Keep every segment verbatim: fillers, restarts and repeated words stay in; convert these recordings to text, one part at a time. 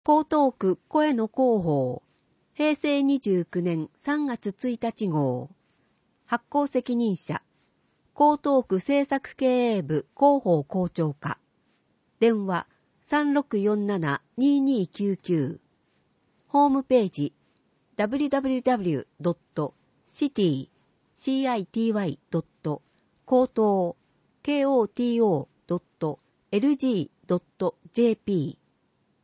江東区声の広報、へいせいにじゅうきゅうねんさんがつついたち号。発行責任者、江東区政策経営部広報校長課。電話 さんろくよんななにーにーきゅうきゅう。ホームページ ダブリューダブリューダブリュードットシティドット高等 ケーオーティーオードットエルジードットジェーピー。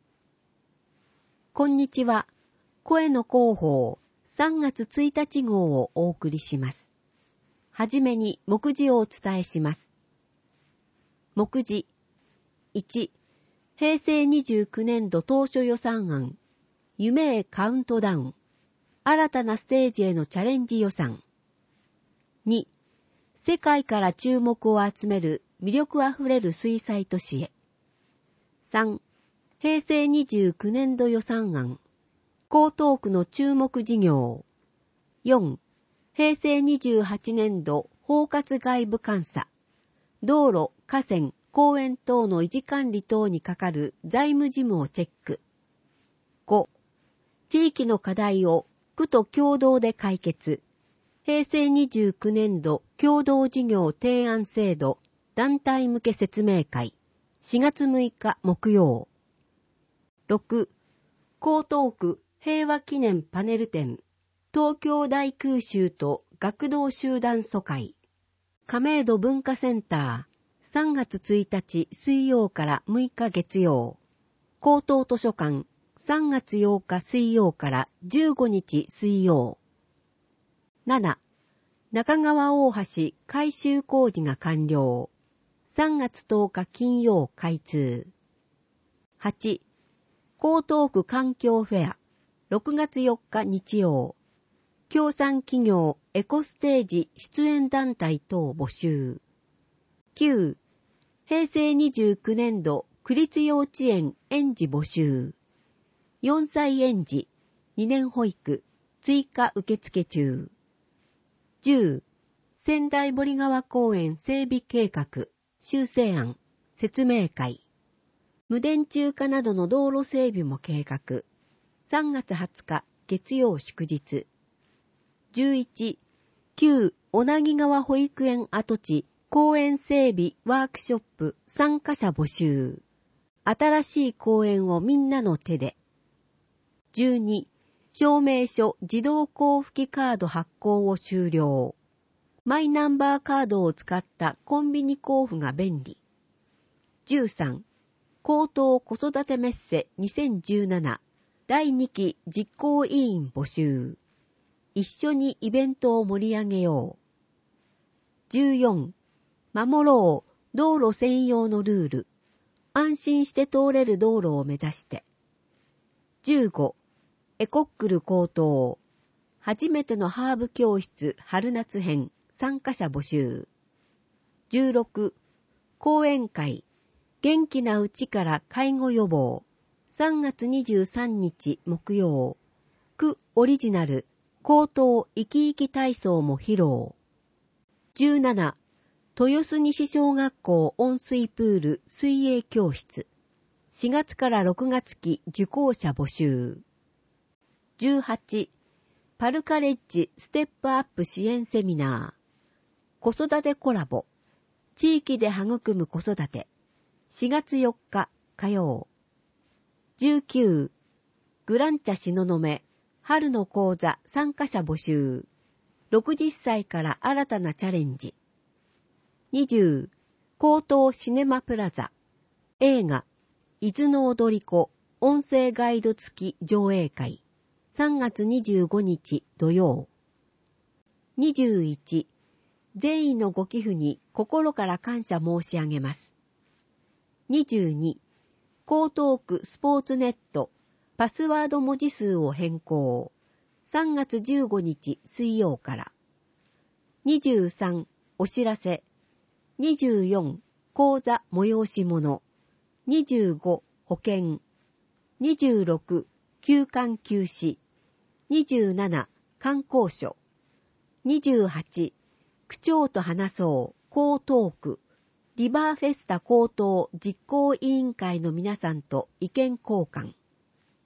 こんにちは。声の広報さんがつついたち号をお送りします。はじめに目次をお伝えします。目次いち、へいせいにじゅうきゅうねんど当初予算案、夢へカウントダウン、新たなステージへのチャレンジ予算。に、世界から注目を集める魅力あふれる水彩都市へ。さん、へいせいにじゅうきゅうねんど予算案、江東区の注目事業。よん、へいせいにじゅうはちねんど包括外部監査、道路、河川、公園等の維持管理等にかかる財務事務をチェック。ご、地域の課題を区と共同で解決。へいせいにじゅうきゅうねんど共同事業提案制度団体向け説明会。しがつむいか木曜。ろく、江東区平和記念パネル展。東京大空襲と学童集団疎開。亀戸文化センター。さんがつついたち水曜からむいか月曜。江東図書館。さんがつようか水曜からじゅうごにち水曜。なな、中川大橋改修工事が完了。さんがつとおか金曜開通。はち、江東区環境フェア。ろくがつよっか日曜。協賛企業エコステージ出演団体等募集。きゅう、へいせいにじゅうきゅうねんど区立幼稚園園児募集。よんさい園児、にねん保育、追加受付中。じゅう、仙台堀川公園整備計画、修正案、説明会。無電柱化などの道路整備も計画。さんがつはつか月曜祝日。じゅういち、旧小名木川保育園跡地公園整備ワークショップ参加者募集。新しい公園をみんなの手で。じゅうに、証明書自動交付カード発行を終了。マイナンバーカードを使ったコンビニ交付が便利。じゅうさん、江東子育てメッセにせんじゅうななだいにき実行委員募集。一緒にイベントを盛り上げよう。じゅうよん、守ろう道路専用のルール。安心して通れる道路を目指して。じゅうご、エコックル高等。初めてのハーブ教室春夏編参加者募集。じゅうろく、講演会。元気なうちから介護予防。さんがつにじゅうさんにち木曜。区オリジナル。高等生き生き体操も披露。じゅうなな、豊洲西小学校温水プール水泳教室。しがつからろくがつ期受講者募集。じゅうはち、パルカレッジステップアップ支援セミナー。子育てコラボ。地域で育む子育て。しがつよっか火曜。じゅうきゅう、グランチャ東雲春の講座参加者募集。ろくじゅっさいから新たなチャレンジ。にじゅう、江東シネマプラザ。映画、伊豆の踊り子、音声ガイド付き上映会。さんがつにじゅうごにち土曜。にじゅういち、善意のご寄付に心から感謝申し上げます。にじゅうに、江東区スポーツネット、パスワード文字数を変更。さんがつじゅうごにち水曜から。にじゅうさん、お知らせ。にじゅうよん、講座催し物。にじゅうご、保険。にじゅうろく、休館休止。にじゅうなな、観光所。にじゅうはち、区長と話そう、江東区。リバーフェスタ江東実行委員会の皆さんと意見交換。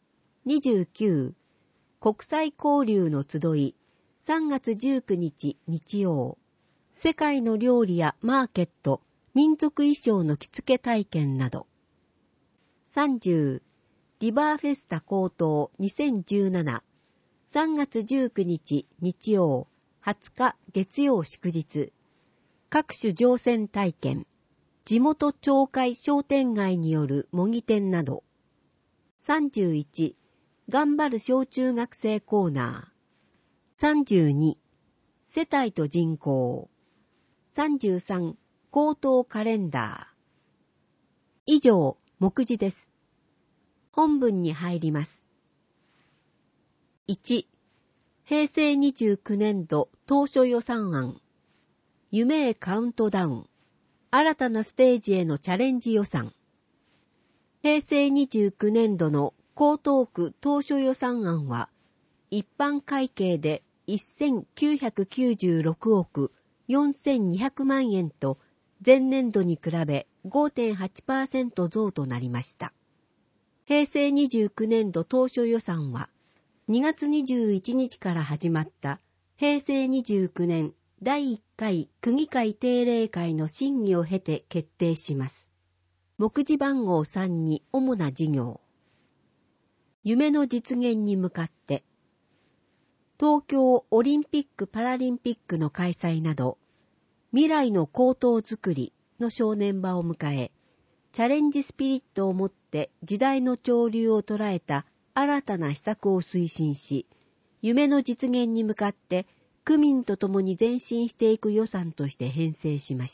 にじゅうきゅう、国際交流の集い、さんがつじゅうくにち日曜。世界の料理やマーケット、民族衣装の着付け体験など。さんじゅう、リバーフェスタ高等にせんじゅうなな、さんがつじゅうくにち日曜、はつか月曜祝日。各種乗船体験、地元町会商店街による模擬店など。さんじゅういち、頑張る小中学生コーナー。さんじゅうに、世帯と人口。さんじゅうさん、高等カレンダー。以上、目次です。本文に入ります。いち、へいせいにじゅうきゅうねんど当初予算案。夢へカウントダウン。新たなステージへのチャレンジ予算。へいせいにじゅうきゅうねんどの江東区当初予算案は、一般会計でせんきゅうひゃくきゅうじゅうろくおくよんせんにひゃくまんえんと前年度に比べ ごてんはちパーセント 増となりました。へいせいにじゅうきゅうねんど当初予算は、にがつにじゅういちにちから始まったへいせいにじゅうきゅうねんだいいっかい区議会定例会の審議を経て決定します。目次番号さんに主な事業。夢の実現に向かって、東京オリンピック・パラリンピックの開催など、未来の高等づくりの正念場を迎え、チャレンジスピリットを持って時代の潮流を捉えた新たな施策を推進し、夢の実現に向かって区民と共に前進していく予算として編成しました。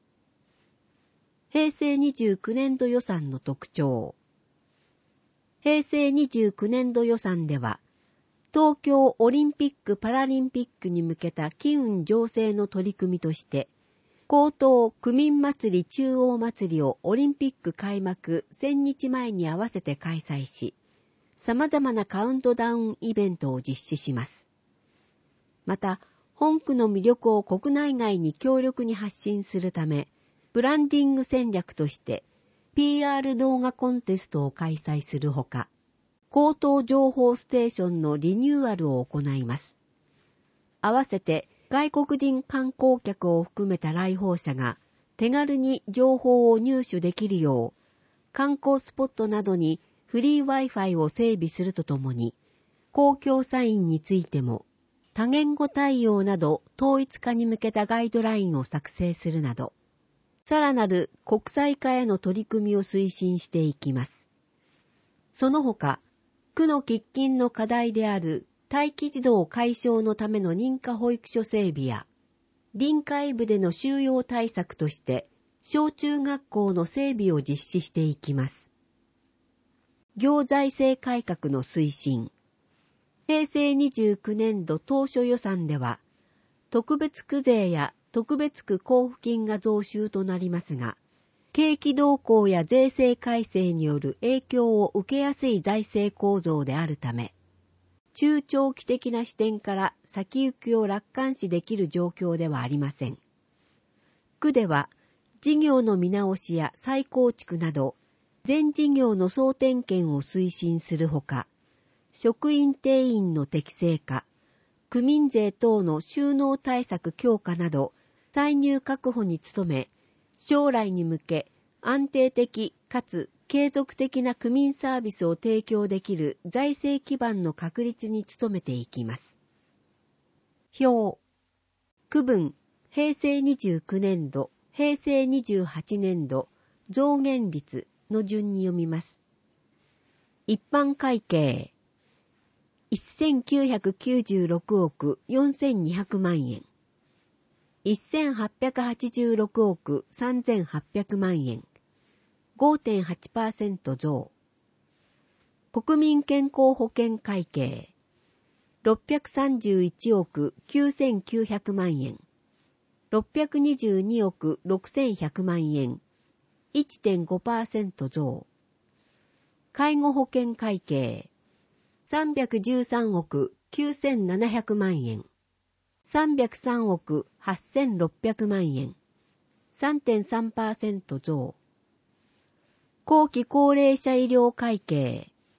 へいせいにじゅうきゅうねんど予算の特徴。へいせいにじゅうきゅうねんど予算では、東京オリンピック・パラリンピックに向けた機運醸成の取り組みとして、江東区民祭り中央祭りをオリンピック開幕せんにちまえに合わせて開催し、様々なカウントダウンイベントを実施します。また、本区の魅力を国内外に強力に発信するため、ブランディング戦略として ピーアール 動画コンテストを開催するほか、江東情報ステーションのリニューアルを行います。合わせて外国人観光客を含めた来訪者が手軽に情報を入手できるよう、観光スポットなどにフリー Wi-Fi を整備するとともに、公共サインについても多言語対応など統一化に向けたガイドラインを作成するなど、さらなる国際化への取り組みを推進していきます。その他、区の喫緊の課題である待機児童解消のための認可保育所整備や、臨海部での収容対策として、小中学校の整備を実施していきます。行財政改革の推進。へいせいにじゅうきゅうねんど当初予算では、特別区税や特別区交付金が増収となりますが、景気動向や税制改正による影響を受けやすい財政構造であるため、中長期的な視点から先行きを楽観視できる状況ではありません。区では、事業の見直しや再構築など、全事業の総点検を推進するほか、職員定員の適正化、区民税等の収納対策強化など、歳入確保に努め、将来に向け安定的かつ継続的な区民サービスを提供できる財政基盤の確立に努めていきます。表。区分、へいせいにじゅうきゅうねんど、へいせいにじゅうはちねんど、増減率の順に読みます。一般会計、せんきゅうひゃくきゅうじゅうろくおくよんせんにひゃくまんえん。せんはっぴゃくはちじゅうろくおくさんぜんはっぴゃくまんえん。ごてんはちパーセント 増。国民健康保険会計。ろっぴゃくさんじゅういちおくきゅうせんきゅうひゃくまんえん。ろっぴゃくにじゅうにおくろくせんひゃくまんえん。いってんごパーセント 増。介護保険会計。さんびゃくじゅうさんおくきゅうせんななひゃくまんえん。さんびゃくさんおくはっせんろっぴゃくまんえん。さんてんさんパーセント 増。後期高齢者医療会計。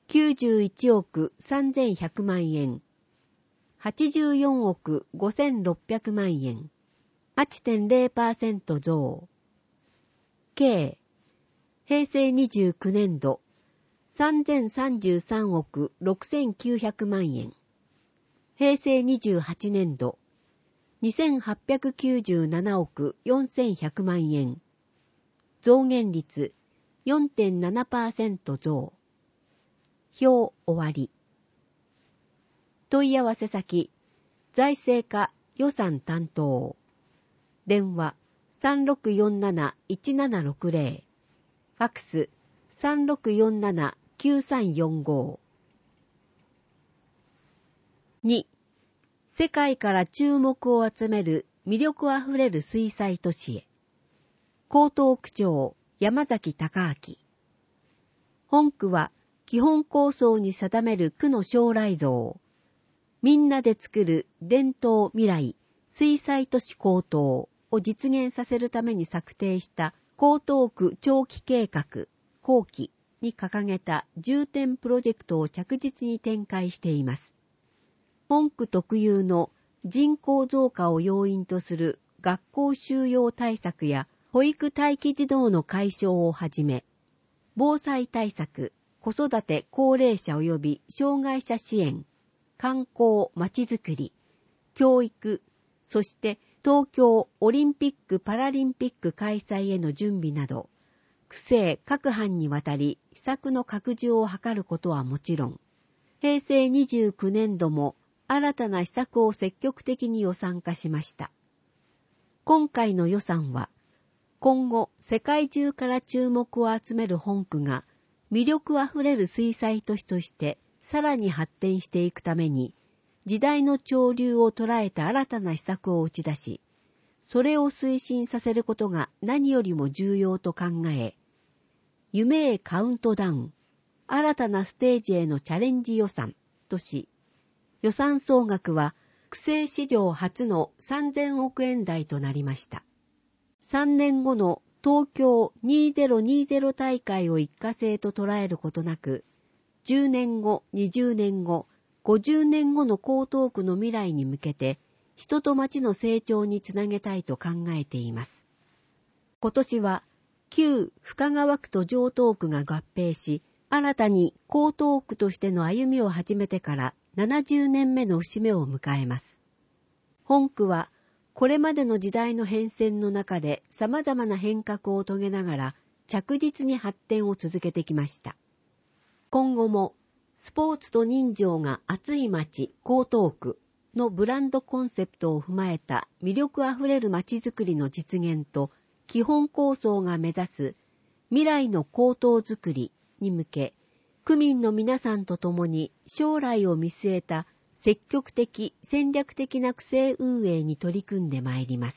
きゅうじゅういちおくさんぜんひゃくまんえん、はちじゅうよんおくごせんろっぴゃくまんえん、はちてんゼロパーセント 増。計、平成にじゅうきゅうねんど、さんぜんさんじゅうさんおくろくせんきゅうひゃくまんえん。平成にじゅうはちねんど、にせんはっぴゃくきゅうじゅうななおくよんせんひゃくまんえん。増減率 よんてんななパーセント 増。表終わり。問い合わせ先、財政課予算担当。電話 さんろくよんなないちななろくゼロ。ファックス さんろくよんななきゅうさんよんご。に. 世界から注目を集める魅力あふれる水災都市へ。江東区長山崎隆明。本区は基本構想に定める区の将来像。みんなで作る伝統未来水災都市江東を実現させるために策定した江東区長期計画後期に掲げた重点プロジェクトを着実に展開しています。本区特有の人口増加を要因とする学校収容対策や保育待機児童の解消をはじめ、防災対策、子育て高齢者及び障害者支援、観光まちづくり、教育、そして東京オリンピック・パラリンピック開催への準備など、区政各班にわたり施策の拡充を図ることはもちろん、平成にじゅうきゅうねんども新たな施策を積極的に予算化しました。今回の予算は、今後世界中から注目を集める本区が魅力あふれる水災都市としてさらに発展していくために、時代の潮流を捉えた新たな施策を打ち出し、それを推進させることが何よりも重要と考え、夢へカウントダウン、新たなステージへのチャレンジ予算とし、予算総額は区政史上初のさんぜんおくえん台となりました。さんねんごの東京にせんにじゅう大会を一過性と捉えることなく、じゅうねんご、にじゅうねんご、ごじゅうねんごの江東区の未来に向けて、人と町の成長につなげたいと考えています。今年は、旧深川区と城東区が合併し、新たに江東区としての歩みを始めてからななじゅうねんめの節目を迎えます。本区は、これまでの時代の変遷の中で様々な変革を遂げながら着実に発展を続けてきました。今後もスポーツと人情が熱い街江東区のブランドコンセプトを踏まえた魅力あふれる街づくりの実現と基本構想が目指す未来の江東づくりに向け、区民の皆さんと共に将来を見据えた積極的戦略的な区政運営に取り組んでまいります。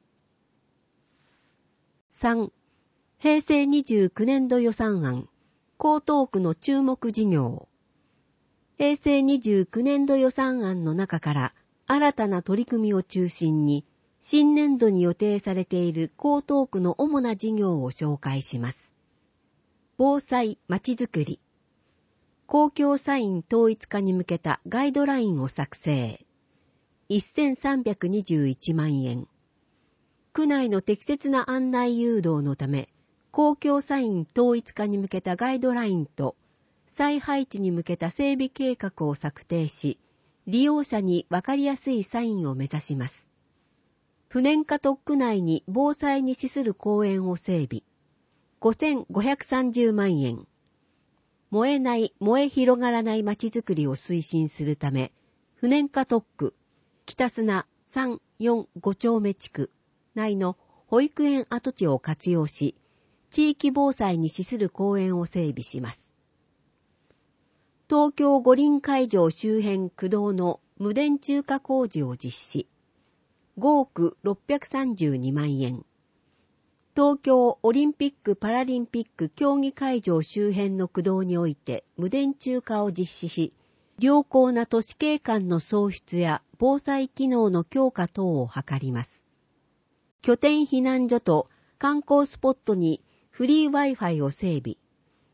さん. 平成にじゅうきゅうねんど予算案江東区の注目事業。平成にじゅうきゅうねんど予算案の中から新たな取り組みを中心に新年度に予定されている江東区の主な事業を紹介します。防災まちづくり。公共サイン統一化に向けたガイドラインを作成。せんさんびゃくにじゅういちまんえん。区内の適切な案内誘導のため、公共サイン統一化に向けたガイドラインと、再配置に向けた整備計画を策定し、利用者にわかりやすいサインを目指します。不燃化特区内に防災に資する公園を整備。ごせんごひゃくさんじゅうまんえん。燃えない、燃え広がらない街づくりを推進するため、不燃化特区、北砂さん、よん、ご丁目地区内の保育園跡地を活用し、地域防災に資する公園を整備します。東京五輪会場周辺区道の無電柱化工事を実施。ごおくろっぴゃくさんじゅうにまんえん。東京オリンピック・パラリンピック競技会場周辺の区道において無電柱化を実施し、良好な都市景観の創出や防災機能の強化等を図ります。拠点避難所と観光スポットにフリー Wi-Fi を整備。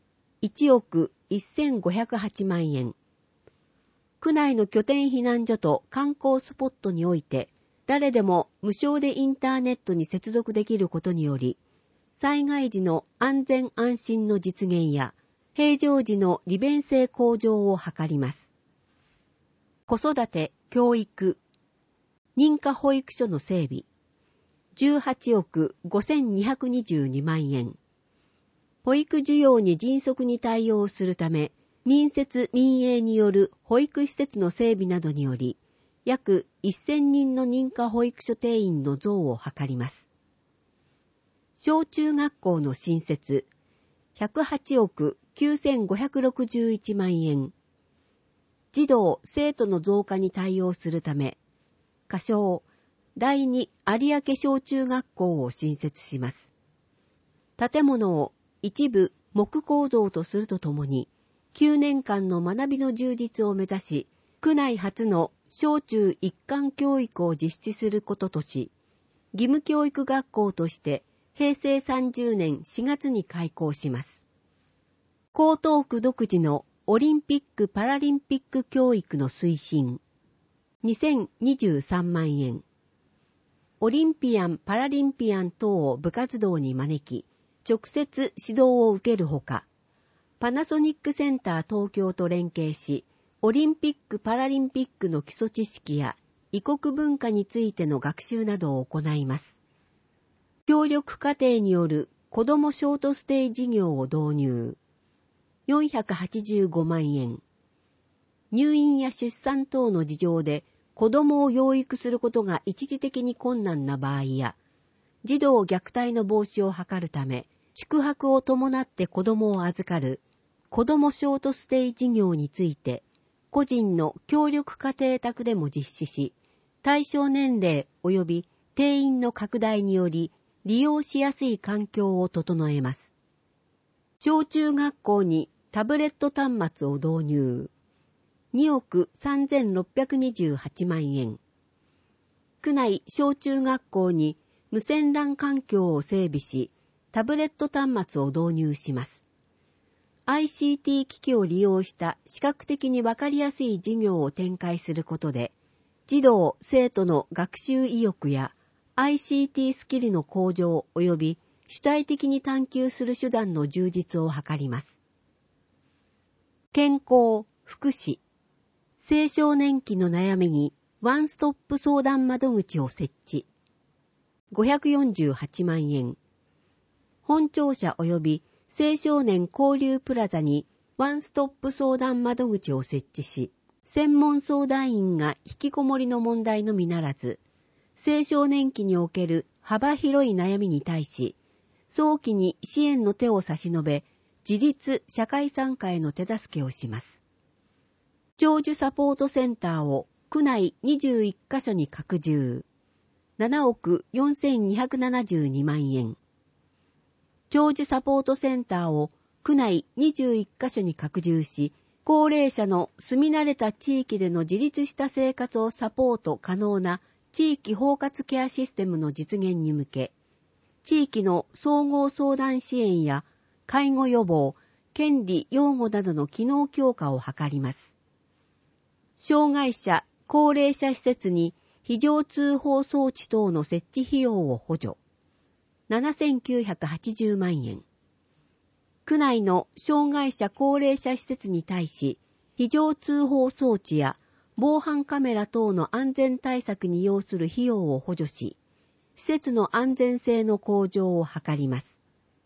いちおくせんごひゃくはちまんえん。区内の拠点避難所と観光スポットにおいて、誰でも無償でインターネットに接続できることにより、災害時の安全安心の実現や、平常時の利便性向上を図ります。子育て、教育、認可保育所の整備、じゅうはちおくごせんにひゃくにじゅうにまんえん。保育需要に迅速に対応するため、民設民営による保育施設の整備などにより、約せんにんの認可保育所定員の増を図ります。小中学校の新設、ひゃくはちおくきゅうせんごひゃくろくじゅういちまんえん。児童・生徒の増加に対応するため、仮称、第二有明小中学校を新設します。建物を一部木構造とするとともに、きゅうねんかんの学びの充実を目指し、区内初の小中一貫教育を実施することとし、義務教育学校として平成さんじゅうねんしがつに開校します。江東区独自のオリンピック・パラリンピック教育の推進、にせんにじゅうさんまんえん。オリンピアン・パラリンピアン等を部活動に招き、直接指導を受けるほか、パナソニックセンター東京と連携し、オリンピック・パラリンピックの基礎知識や異国文化についての学習などを行います。協力家庭による子どもショートステイ事業を導入。よんひゃくはちじゅうごまんえん。入院や出産等の事情で子どもを養育することが一時的に困難な場合や、児童虐待の防止を図るため、宿泊を伴って子どもを預かる子どもショートステイ事業について、個人の協力家庭宅でも実施し、対象年齢及び定員の拡大により利用しやすい環境を整えます。小中学校にタブレット端末を導入。におくさんぜんろっぴゃくにじゅうはちまんえん。区内小中学校に無線 ラン 環境を整備し、タブレット端末を導入します。アイシーティー 機器を利用した視覚的にわかりやすい授業を展開することで、児童・生徒の学習意欲や アイシーティー スキルの向上及び主体的に探求する手段の充実を図ります。健康、福祉、青少年期の悩みにワンストップ相談窓口を設置。ごひゃくよんじゅうはちまんえん。本庁舎及び青少年交流プラザにワンストップ相談窓口を設置し、専門相談員が引きこもりの問題のみならず、青少年期における幅広い悩みに対し、早期に支援の手を差し伸べ、自立社会参加への手助けをします。長寿サポートセンターを区内にじゅういっかしょに拡充。ななおくよんせんにひゃくななじゅうにまんえん。長寿サポートセンターを区内にじゅういっかしょに拡充し、高齢者の住み慣れた地域での自立した生活をサポート可能な地域包括ケアシステムの実現に向け、地域の総合相談支援や介護予防、権利擁護などの機能強化を図ります。障害者、高齢者施設に非常通報装置等の設置費用を補助。ななせんきゅうひゃくはちじゅうまんえん。区内の障害者高齢者施設に対し、非常通報装置や防犯カメラ等の安全対策に要する費用を補助し、施設の安全性の向上を図ります。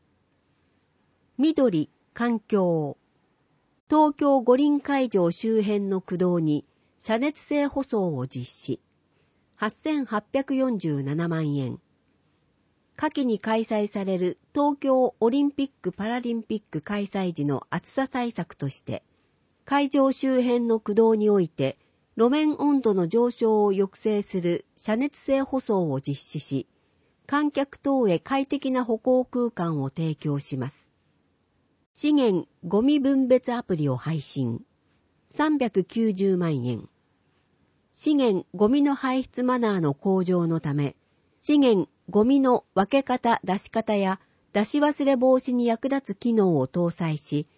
緑、環境。東京五輪会場周辺の区道に遮熱性舗装を実施。はっせんはっぴゃくよんじゅうななまんえん。夏季に開催される東京オリンピック・パラリンピック開催時の暑さ対策として、会場周辺の区道において路面温度の上昇を抑制する遮熱性舗装を実施し、観客等へ快適な歩行空間を提供します。資源ゴミ分別アプリを配信。さんびゃくきゅうじゅうまんえん。資源ゴミの排出マナーの向上のため、資源ゴミの分け方出し方や出し忘れ防止に役立つ機能を搭載し、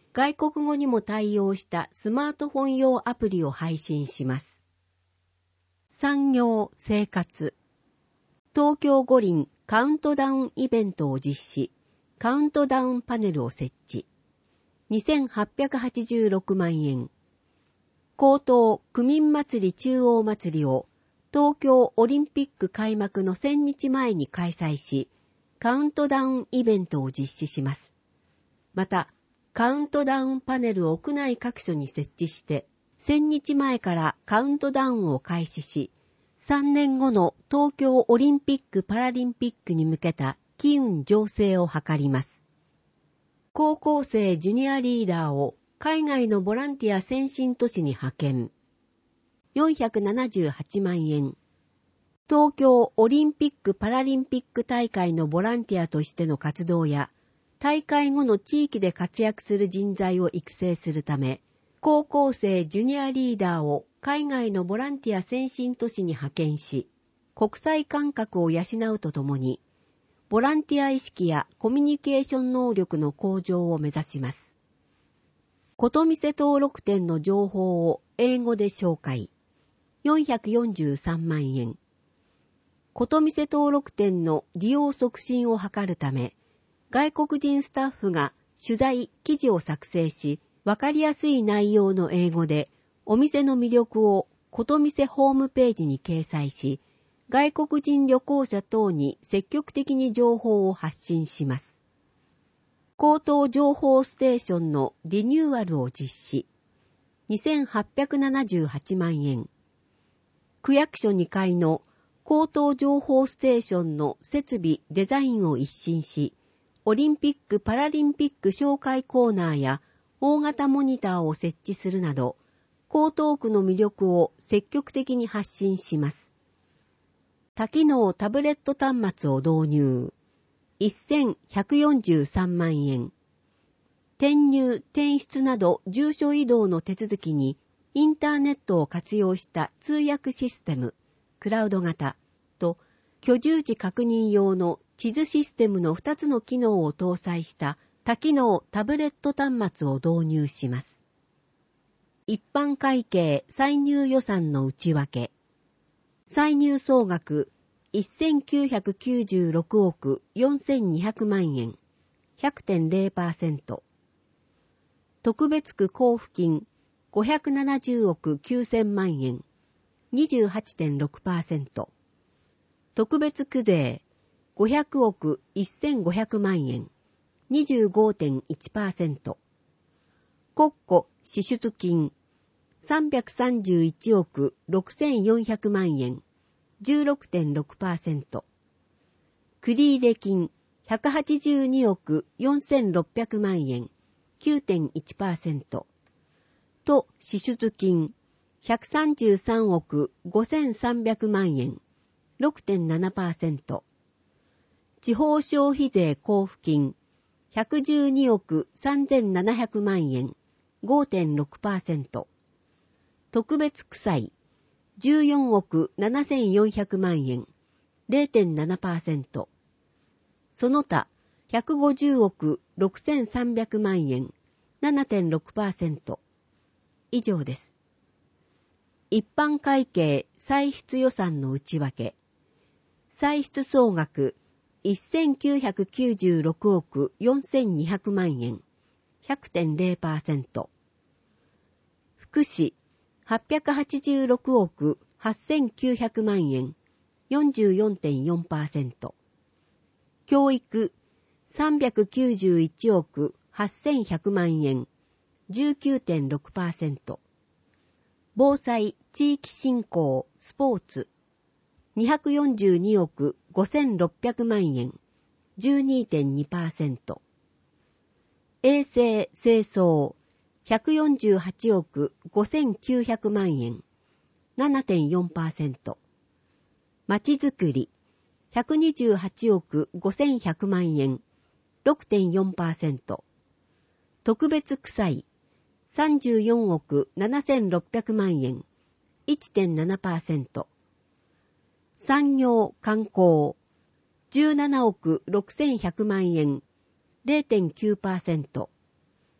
外国語にも対応したスマートフォン用アプリを配信します。産業・生活。東京五輪カウントダウンイベントを実施。カウントダウンパネルを設置。にせんはっぴゃくはちじゅうろくまんえん。江東区民祭り中央祭りを東京オリンピック開幕のせんにちまえに開催し、カウントダウンイベントを実施します。また、カウントダウンパネルを屋内各所に設置して、せんにちまえからカウントダウンを開始し、さんねんごの東京オリンピック・パラリンピックに向けた機運醸成を図ります。高校生ジュニアリーダーを海外のボランティア先進都市に派遣。よんひゃくななじゅうはちまんえん。東京オリンピック・パラリンピック大会のボランティアとしての活動や、大会後の地域で活躍する人材を育成するため、高校生ジュニアリーダーを海外のボランティア先進都市に派遣し、国際感覚を養うとともに、ボランティア意識やコミュニケーション能力の向上を目指します。ことみせ登録店の情報を英語で紹介。よんひゃくよんじゅうさんまんえん。ことみせ登録店の利用促進を図るため、外国人スタッフが取材、記事を作成し、わかりやすい内容の英語で、お店の魅力をことみせホームページに掲載し、外国人旅行者等に積極的に情報を発信します。口頭情報ステーションのリニューアルを実施。にせんはっぴゃくななじゅうはちまんえん。区役所にかいの口頭情報ステーションの設備・デザインを一新し、オリンピック・パラリンピック紹介コーナーや大型モニターを設置するなど、江東区の魅力を積極的に発信します。多機能タブレット端末を導入。せんひゃくよんじゅうさんまんえん。転入・転出など住所移動の手続きにインターネットを活用した通訳システム、クラウド型と居住地確認用の地図システムのふたつの機能を搭載した多機能タブレット端末を導入します。一般会計歳入予算の内訳。歳入総額せんきゅうひゃくきゅうじゅうろくおくよんせんにひゃくまんえん、ひゃくてんぜろパーセント。特別区交付金ごひゃくななじゅうおくきゅうせんまんえん、にじゅうはちてんろくパーセント。特別区税ごひゃくおくせんごひゃくまんえん、にじゅうごてんいちパーセント。国庫支出金さんびゃくさんじゅういちおくろくせんよんひゃくまんえん、じゅうろくてんろくパーセント。繰入金ひゃくはちじゅうにおくよんせんろっぴゃくまんえん、きゅうてんいちパーセント。と支出金ひゃくさんじゅうさんおくごせんさんびゃくまんえん、ろくてんななパーセント。地方消費税交付金ひゃくじゅうにおくさんぜんななひゃくまんえん、ごてんろくパーセント。特別区債じゅうよんおくななせんよんひゃくまんえん、れいてんななパーセント。その他ひゃくごじゅうおくろくせんさんびゃくまんえん、ななてんろくパーセント。以上です。一般会計歳出予算の内訳。歳出総額せんきゅうひゃくきゅうじゅうろくおくよんせんにひゃくまんえん、ひゃくてんぜろパーセント。福祉はっぴゃくはちじゅうろくおくはっせんきゅうひゃくまんえん、よんじゅうよんてんよんパーセント。教育さんびゃくきゅうじゅういちおくはっせんひゃくまんえん、じゅうきゅうてんろくパーセント。防災、地域振興、スポーツにひゃくよんじゅうにおくごせんろっぴゃくまんえん、じゅうにてんにパーセント。衛生、清掃ひゃくよんじゅうはちおくごせんきゅうひゃくまんえん、ななてんよんパーセント。まちづくりひゃくにじゅうはちおくごせんひゃくまんえん、ろくてんよんパーセント。特別区債さんじゅうよんおくななせんろっぴゃくまんえん、いってんななパーセント。産業・観光じゅうななおくろくせんひゃくまんえん、れいてんきゅうパーセント。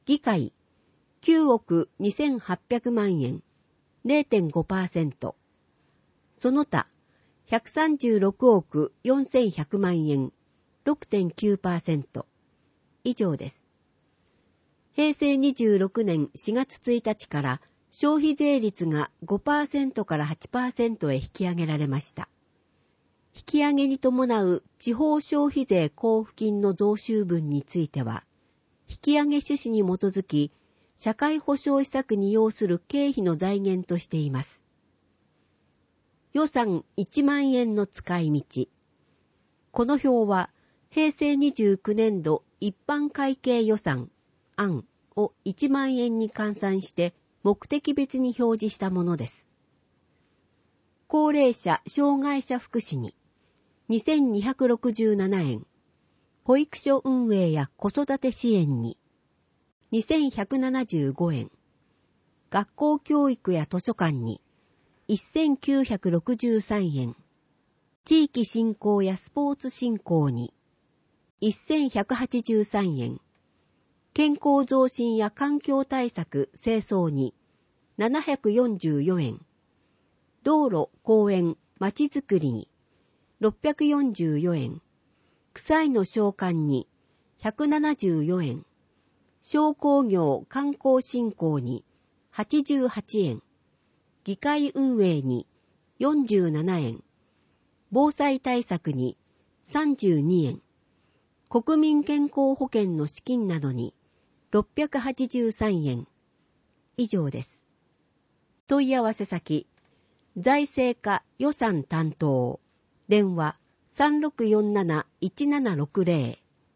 議会きゅうおくにせんはっぴゃくまんえん ゼロてんごパーセント、その他ひゃくさんじゅうろくおくよんせんひゃくまんえん ろくてんきゅうパーセント 以上です。へいせいにじゅうろくねんしがつついたちから消費税率が ごパーセント から はちパーセント へ引き上げられました。引き上げに伴う地方消費税交付金の増収分については、引き上げ趣旨に基づき、社会保障施策に要する経費の財源としています。予算いちまんえんの使い道。この表は、へいせいにじゅうきゅうねんど一般会計予算案をいちまんえんに換算して目的別に表示したものです。高齢者・障害者福祉ににせんにひゃくろくじゅうななえん、保育所運営や子育て支援ににせんひゃくななじゅうごえん、学校教育や図書館にせんきゅうひゃくろくじゅうさんえん、地域振興やスポーツ振興にせんひゃくはちじゅうさんえん、健康増進や環境対策清掃にななひゃくよんじゅうよえん、道路、公園、まちづくりにろっぴゃくよんじゅうよえん、臭いの消火にひゃくななじゅうよえん、商工業観光振興にはちじゅうはちえん、議会運営によんじゅうななえん、防災対策にさんじゅうにえん、国民健康保険の資金などにろっぴゃくはちじゅうさんえん、以上です。問い合わせ先、財政課予算担当、電話 さんろくよんなな いちななろくゼ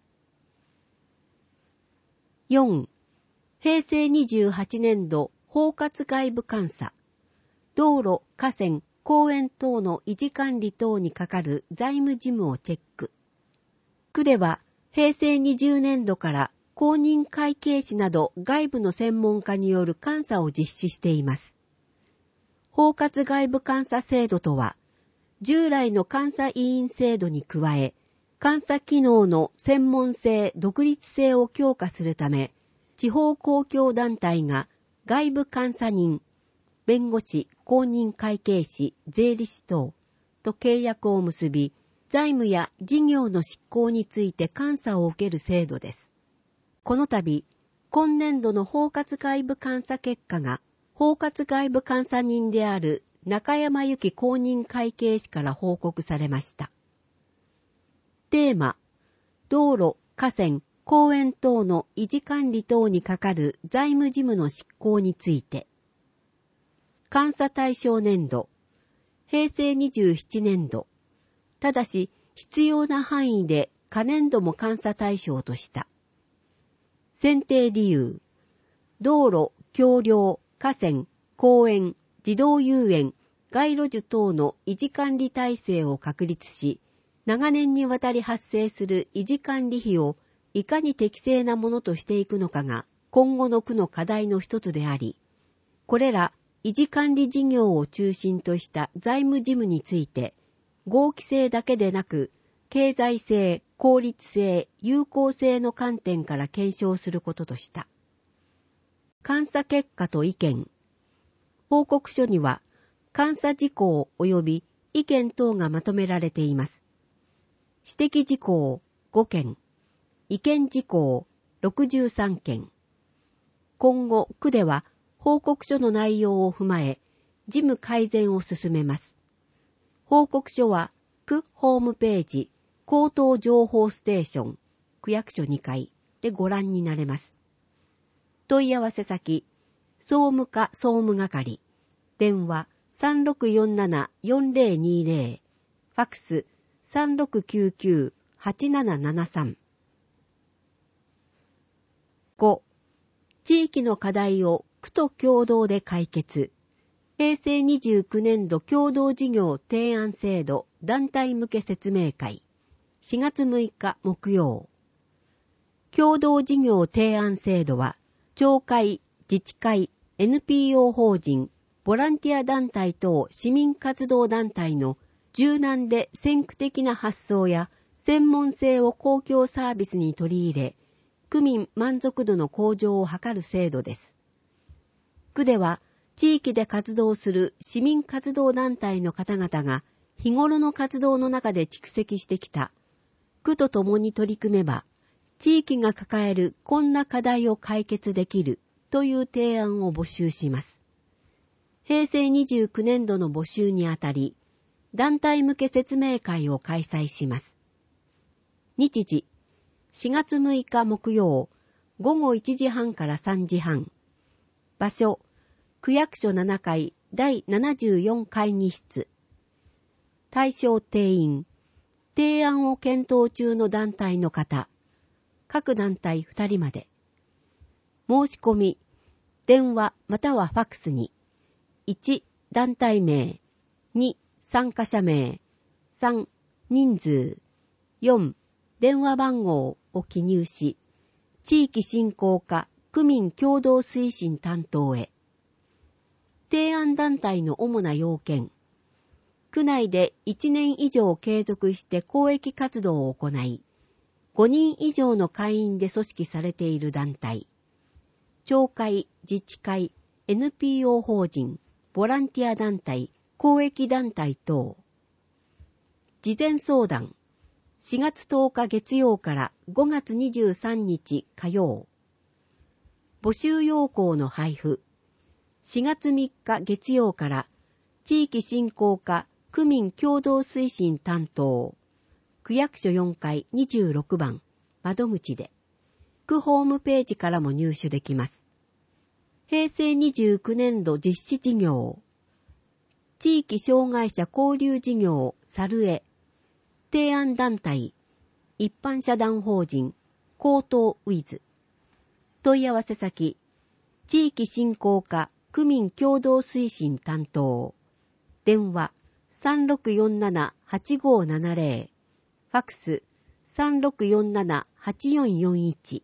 ロ。よん. へいせいにじゅうはちねんど包括外部監査、道路、河川、公園等の維持管理等にかかる財務事務をチェック。区では、へいせいにじゅうねんどから公認会計士など外部の専門家による監査を実施しています。包括外部監査制度とは、従来の監査委員制度に加え、監査機能の専門性、独立性を強化するため、地方公共団体が外部監査人、弁護士、公認会計士、税理士等と契約を結び、財務や事業の執行について監査を受ける制度です。この度、今年度の包括外部監査結果が、包括外部監査人である中山由紀公認会計士から報告されました。テーマ、道路、河川、公園等の維持管理等にかかる財務事務の執行について。監査対象年度、へいせいにじゅうななねんど、ただし必要な範囲で可年度も監査対象とした。選定理由、道路、橋梁、河川、公園、児童遊園、街路樹等の維持管理体制を確立し、長年にわたり発生する維持管理費をいかに適正なものとしていくのかが今後の区の課題の一つであり、これら維持管理事業を中心とした財務事務について、合規性だけでなく、経済性、効率性、有効性の観点から検証することとした。監査結果と意見。報告書には、監査事項及び意見等がまとめられています。指摘事項ごけん、意見事項ろくじゅうさんけん。今後、区では報告書の内容を踏まえ、事務改善を進めます。報告書は、区ホームページ、口頭情報ステーション、区役所にかいでご覧になれます。問い合わせ先、総務課総務係、電話 さんろくよんなな よんぜろにぜろ、ファックス さんろくきゅうきゅう はちななななさん。ご. 地域の課題を区と共同で解決。へいせいにじゅうきゅうねんど共同事業提案制度団体向け説明会。しがつむいか木曜。共同事業提案制度は、町会、自治会、エヌピーオー 法人、ボランティア団体等市民活動団体の柔軟で先駆的な発想や専門性を公共サービスに取り入れ、 区民満足度の向上を図る制度です。区では、地域で活動する市民活動団体の方々が日頃の活動の中で蓄積してきた区と共に取り組めば地域が抱えるこんな課題を解決できるという提案を募集します。へいせいにじゅうきゅうねんどの募集にあたり団体向け説明会を開催します。日時しがつむいか木曜ごごいちじはんからさんじはん。場所区役所ななかいだいななじゅうよんかいに室。対象定員。提案を検討中の団体の方。各団体ふたりまで。申し込み。電話またはファックスに。いち. 団体名。に. 参加者名。さん. 人数。よん. 電話番号を記入し、地域振興課区民共同推進担当へ。提案団体の主な要件。区内でいちねん以上継続して公益活動を行い、ごにん以上の会員で組織されている団体。町会、自治会、エヌピーオー 法人、ボランティア団体、公益団体等。事前相談。しがつとおか月曜からごがつにじゅうさんにち火曜。募集要項の配布。しがつみっか月曜から地域振興課区民共同推進担当区役所よんかいにじゅうろくばん窓口で区ホームページからも入手できます。へいせいにじゅうきゅうねんど実施事業地域障害者交流事業サルエ提案団体一般社団法人高等ウィズ問い合わせ先地域振興課区民共同推進担当。電話 さんろくよんななはちごーななぜろ。ファックス さんろくよんななはちよんよんいち。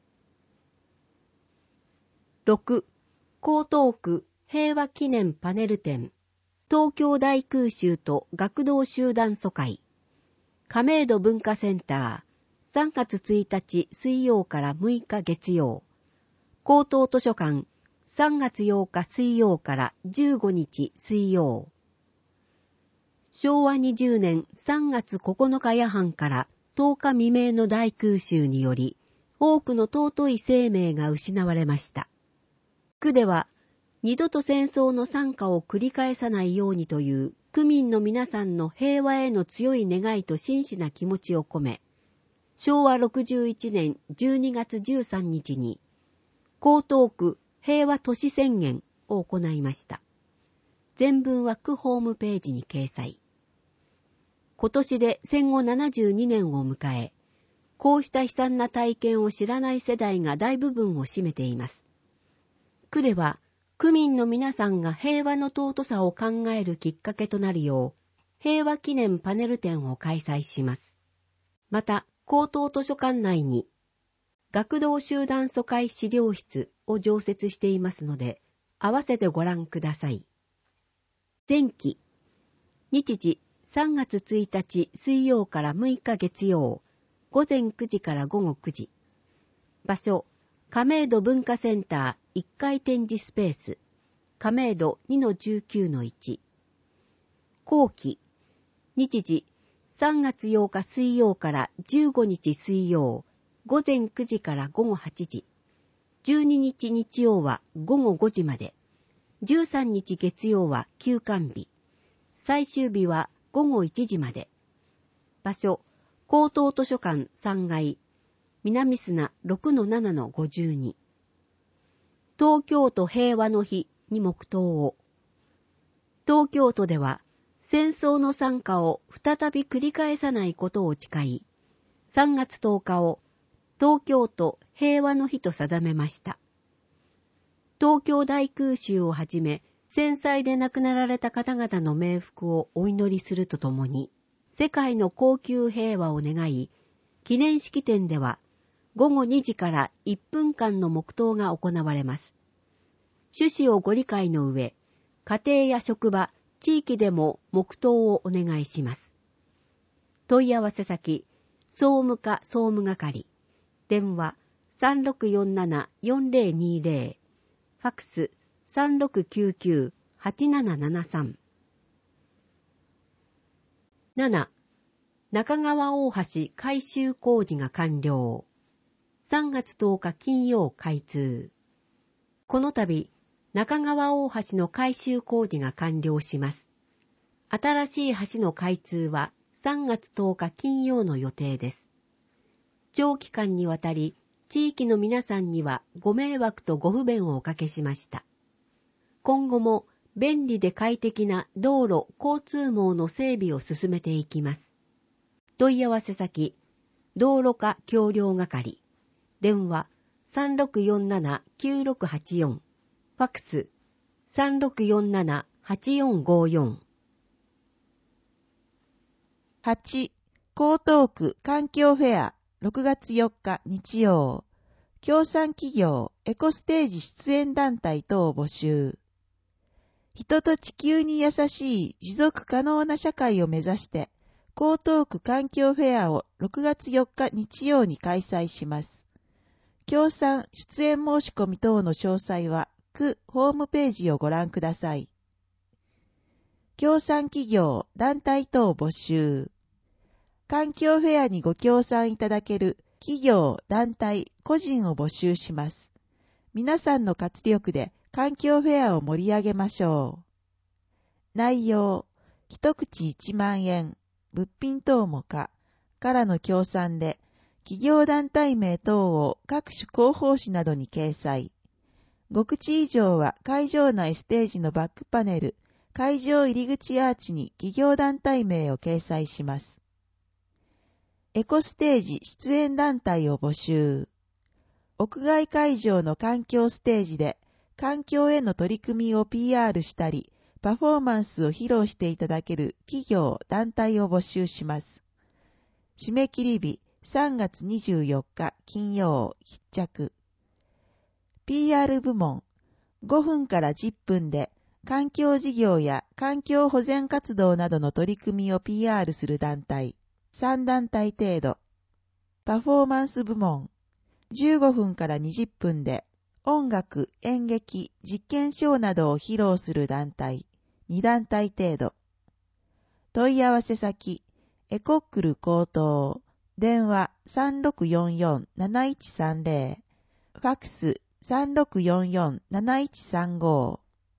ろく. 江東区平和記念パネル展。東京大空襲と学童集団疎開。亀戸文化センター。さんがつついたち水曜からむいか月曜。高等図書館。さんがつようか水曜からじゅうごにち水曜。しょうわにじゅうねんさんがつここのか夜半からとおか未明の大空襲により、多くの尊い生命が失われました。区では、二度と戦争の惨禍を繰り返さないようにという区民の皆さんの平和への強い願いと真摯な気持ちを込め、しょうわろくじゅういちねんじゅうにがつじゅうさんにちに、江東区平和都市宣言を行いました。全文は区ホームページに掲載。今年で戦後ななじゅうにねんを迎え、こうした悲惨な体験を知らない世代が大部分を占めています。区では、区民の皆さんが平和の尊さを考えるきっかけとなるよう、平和記念パネル展を開催します。また、高等図書館内に、学童集団疎開資料室を常設していますので、合わせてご覧ください。前期。日時さんがつついたち水曜からむいか月曜。ごぜんくじからごごくじ。場所、亀戸文化センターいっかい展示スペース。亀戸 にのじゅうきゅうのいち。後期。日時さんがつようか水曜からじゅうごにち水曜。ごぜんくじからごごはちじ。じゅうににち日曜はごごごじまで。じゅうさんにち月曜は休館日。最終日はごごいちじまで。場所、高等図書館さんがい。南砂 ろくのななのごじゅうに。東京都平和の日に黙祷を。東京都では戦争の惨禍を再び繰り返さないことを誓い、さんがつとおかを東京都平和の日と定めました。東京大空襲をはじめ、戦災で亡くなられた方々の冥福をお祈りするとともに、世界の恒久平和を願い、記念式典ではごごにじからいっぷんかんの黙祷が行われます。趣旨をご理解の上、家庭や職場、地域でも黙祷をお願いします。問い合わせ先、総務課総務係、電話さんろくよんなな よんぜろにぜろ、ファックス さんろくきゅうきゅう はちななななさん。なな. 中川大橋改修工事が完了。さんがつとおか金曜開通。この度、中川大橋の改修工事が完了します。新しい橋の開通はさんがつとおか金曜の予定です。長期間にわたり、地域の皆さんにはご迷惑とご不便をおかけしました。今後も便利で快適な道路交通網の整備を進めていきます。問い合わせ先、道路課橋梁係、電話 さんろくよんなな きゅうろくはちよん、ファックス さんろくよんなな はちよんごよん。 はち. 江東区環境フェアろくがつよっか日曜。協賛企業エコステージ出演団体等を募集。人と地球に優しい持続可能な社会を目指して、江東区環境フェアをろくがつよっか日曜に開催します。協賛出演申し込み等の詳細は、区ホームページをご覧ください。協賛企業団体等募集。環境フェアにご協賛いただける企業、団体、個人を募集します。皆さんの活力で環境フェアを盛り上げましょう。内容、一口いちまんえん、物品等も可からの協賛で、企業団体名等を各種広報誌などに掲載。ご口以上は会場内ステージのバックパネル、会場入り口アーチに企業団体名を掲載します。エコステージ出演団体を募集。屋外会場の環境ステージで環境への取り組みを ピーアール したり、パフォーマンスを披露していただける企業、団体を募集します。締め切り日さんがつにじゅうよっか金曜必着。ピーアール 部門ごふんからじゅっぷんで環境事業や環境保全活動などの取り組みを ピーアール する団体さんだんたい程度。パフォーマンス部門じゅうごふんからにじゅっぷんで音楽、演劇、実験ショーなどを披露する団体にだんたい程度。問い合わせ先エコックル江東電話 さんろくよんよん なないいちさんぜろ ファックス さんろくよんよん なないいちさんご。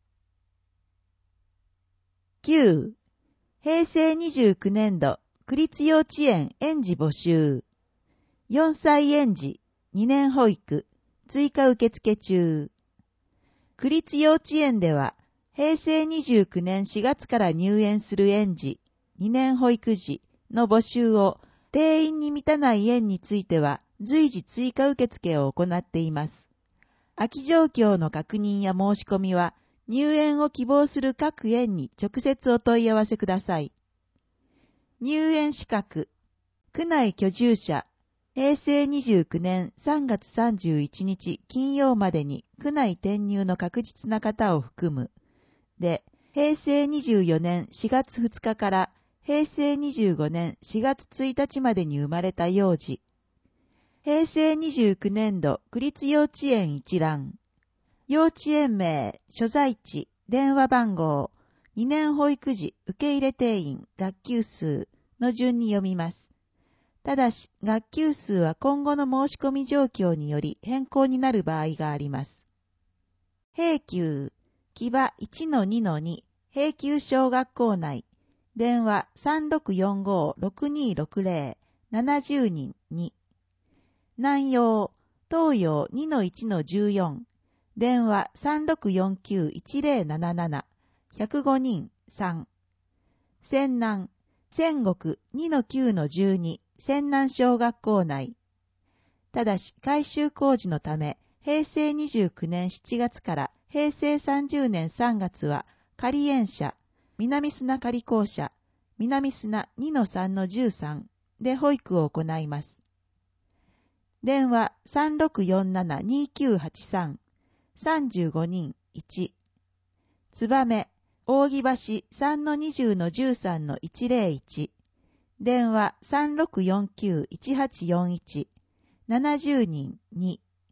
きゅう. 平成にじゅうきゅうねん度区立幼稚園園児募集。よんさい園児、にねん保育、追加受付中。区立幼稚園では、平成にじゅうきゅうねんしがつから入園する園児、にねん保育児の募集を、定員に満たない園については、随時追加受付を行っています。空き状況の確認や申し込みは、入園を希望する各園に直接お問い合わせください。入園資格、区内居住者、平成にじゅうきゅうねんさんがつさんじゅういちにち金曜までに区内転入の確実な方を含む。で、平成にじゅうよねんしがつふつかから平成にじゅうごねんしがつついたちまでに生まれた幼児。平成にじゅうきゅうねん度区立幼稚園一覧。幼稚園名、所在地、電話番号、にねん保育児受け入れ定員、学級数の順に読みます。ただし、学級数は今後の申し込み状況により変更になる場合があります。平級、木場 いちのにのに、平級小学校内、電話 さんろくよんご ろくにろくぜろ ななじゅうにんに。南陽、東陽 にのいちのじゅうよん、電話 さんろくよんきゅう いちぜろななな ひゃくごにんさん。仙南、仙石 にのきゅうのじゅうに、仙南小学校内。ただし、改修工事のため、平成にじゅうきゅうねんしちがつから平成さんじゅうねんさんがつは、仮園舎、南砂仮校舎、南砂 にのさんのじゅうさんで保育を行います。電話 さんろくよんなな にきゅうはちさん、さんじゅうごにんいち。つばめ、扇橋 さんのにじゅうのじゅうさんのいちぜろいち。電話 さんろくよんきゅう いちはちよんいち、ななじゅうにんに。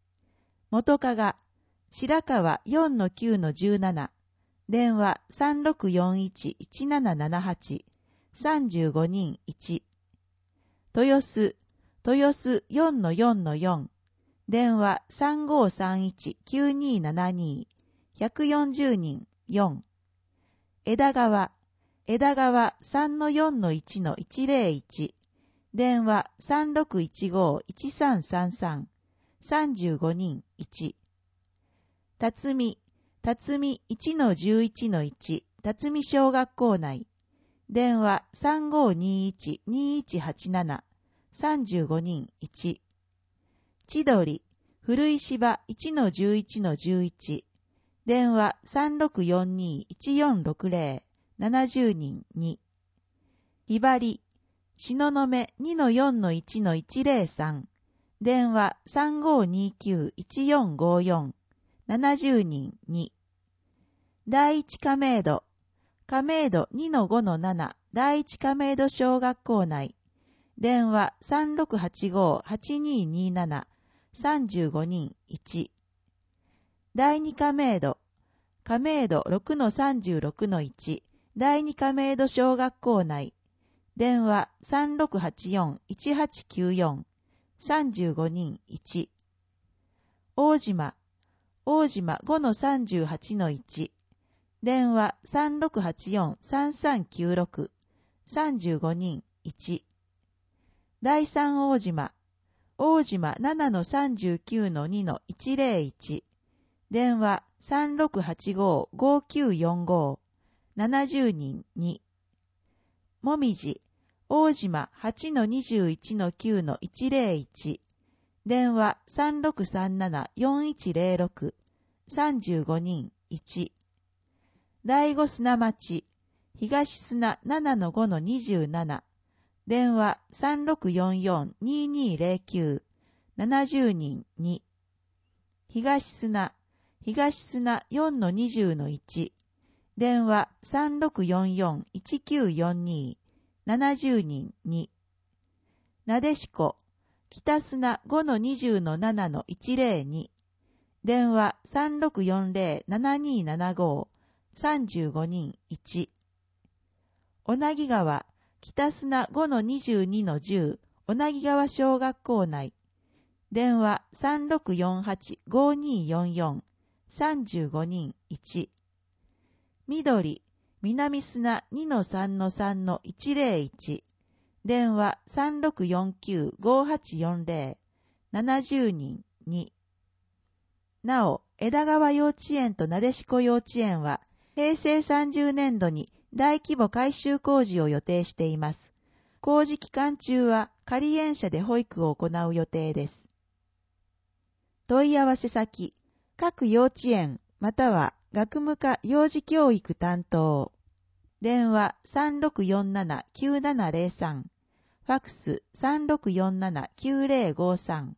元加賀、白川 よんのきゅうのじゅうなな、電話 さんろくよんいちいちななななはち、さんじゅうごにんいち。豊洲、豊洲 よんのよんのよん、電話 さんごさんいちきゅうにななに、ひゃくよんじゅうにんよん。枝川、枝川 さんのよんのいちのいちぜろいち、電話 さんろくいちごいちさんさんさん、さんじゅうごにんいち。辰巳、辰巳 いちのじゅういちのいち、辰巳小学校内、電話 さんごにいちにいちはちなな、さんじゅうごにんいち。千鳥、古い芝 いちのじゅういちのじゅういち、電話 さんろくよんにいちよんろくぜろ、ななじゅうにんに。ひばり、東雲 にのよんのいちのいちぜろさん、電話 さんごにきゅういちよんごよん、ななじゅうにんに。第一亀戸、亀戸 にのごのなな、第一亀戸小学校内、電話 さんろくはちごはちにになな、さんじゅうごにんいち。第二亀戸、亀戸 ろくのさんじゅうろくのいち、第二亀戸小学校内、電話 さんろくはちよんいちはちきゅうよん、さんじゅうごにんいち。大島、大島 ごのさんじゅうはちのいち、電話 さんろくはちよんさんさんきゅうろく、さんじゅうごにんいち。第三大島、大島 ななのさんじゅうきゅうのにのいちぜろいち、電話 さんろくはちごごきゅうよんご、ななじゅうにんに。もみじ、大島 はちのにじゅういちのきゅうのいちぜろいち、電話 さんろくさんななよんいちぜろろく、さんじゅうごにんいち。第五砂町、東砂 ななのごのにじゅうなな、電話 さんろくよんよんににぜろきゅう、ななじゅうにんに。東砂、東砂 よんのにじゅうのいち、電話 さんろくよんよんいちきゅうよんに、ななじゅうにんに。なでしこ、北砂 ごのにじゅうのななのいちぜろに、電話 さんろくよんぜろななにななご、さんじゅうごにんいち。小名木川、北砂 ごのにじゅうにのじゅう、小名木川小学校内、電話 さんろくよんはちごによんよん、さんじゅうごにんいち。緑、南砂 にのさんのさんのいちぜろいち、電話 さんろくよんきゅうごはちよんぜろ、ななじゅうにんに。なお、枝川幼稚園となでしこ幼稚園は、平成さんじゅうねんどに大規模改修工事を予定しています。工事期間中は仮園舎で保育を行う予定です。問い合わせ先、各幼稚園または学務課幼児教育担当。電話 さんろくよんななきゅうななぜろさん、ファクス さんろくよんななきゅうぜろごさん。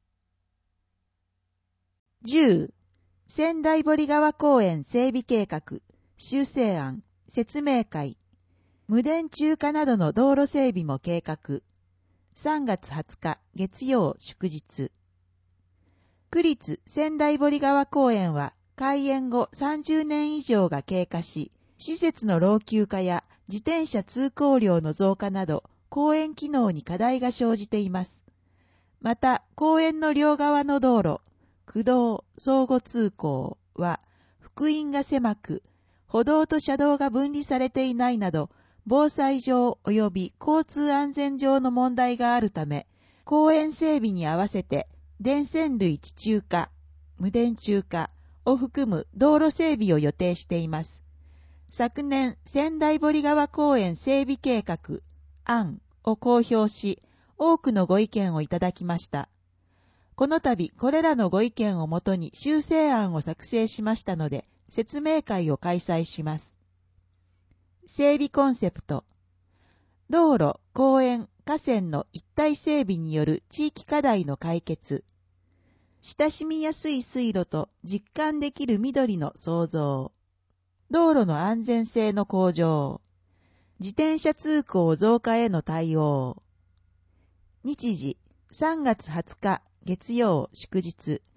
じゅう. 仙台堀川公園整備計画、修正案、説明会。無電柱化などの道路整備も計画。さんがつはつか月曜祝日。区立仙台堀川公園は開園後さんじゅうねん以上が経過し、施設の老朽化や自転車通行量の増加など公園機能に課題が生じています。また公園の両側の道路、区道、相互通行は幅員が狭く、歩道と車道が分離されていないなど、防災上及び交通安全上の問題があるため、公園整備に合わせて電線類地中化、無電柱化を含む道路整備を予定しています。昨年、仙台堀川公園整備計画案を公表し、多くのご意見をいただきました。この度、これらのご意見をもとに修正案を作成しましたので、説明会を開催します。整備コンセプト。道路、公園、河川の一体整備による地域課題の解決。親しみやすい水路と実感できる緑の創造。道路の安全性の向上。自転車通行増加への対応。日時、さんがつはつか月曜祝日、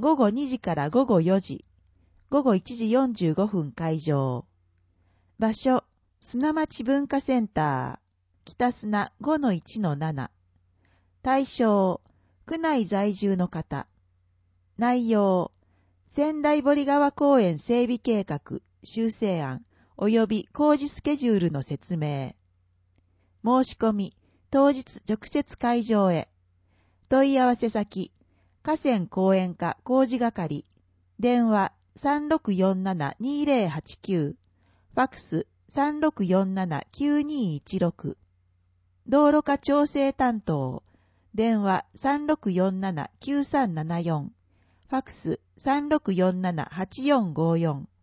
ごごにじからごごよじ、ごごいちじよんじゅうごふん開場。場所、砂町文化センター、北砂 ごのいちのなな。対象、区内在住の方。内容、仙台堀川公園整備計画、修正案、及び工事スケジュールの説明。申し込み、当日直接会場へ。問い合わせ先、河川公園課工事係。電話 さんろくよんななにぜろはちきゅう。ファクス さんろくよんななきゅうにいちろく。道路課調整担当。電話 さんろくよんななきゅうさんななよん。ファクス さんろくよんななはちよんごよん。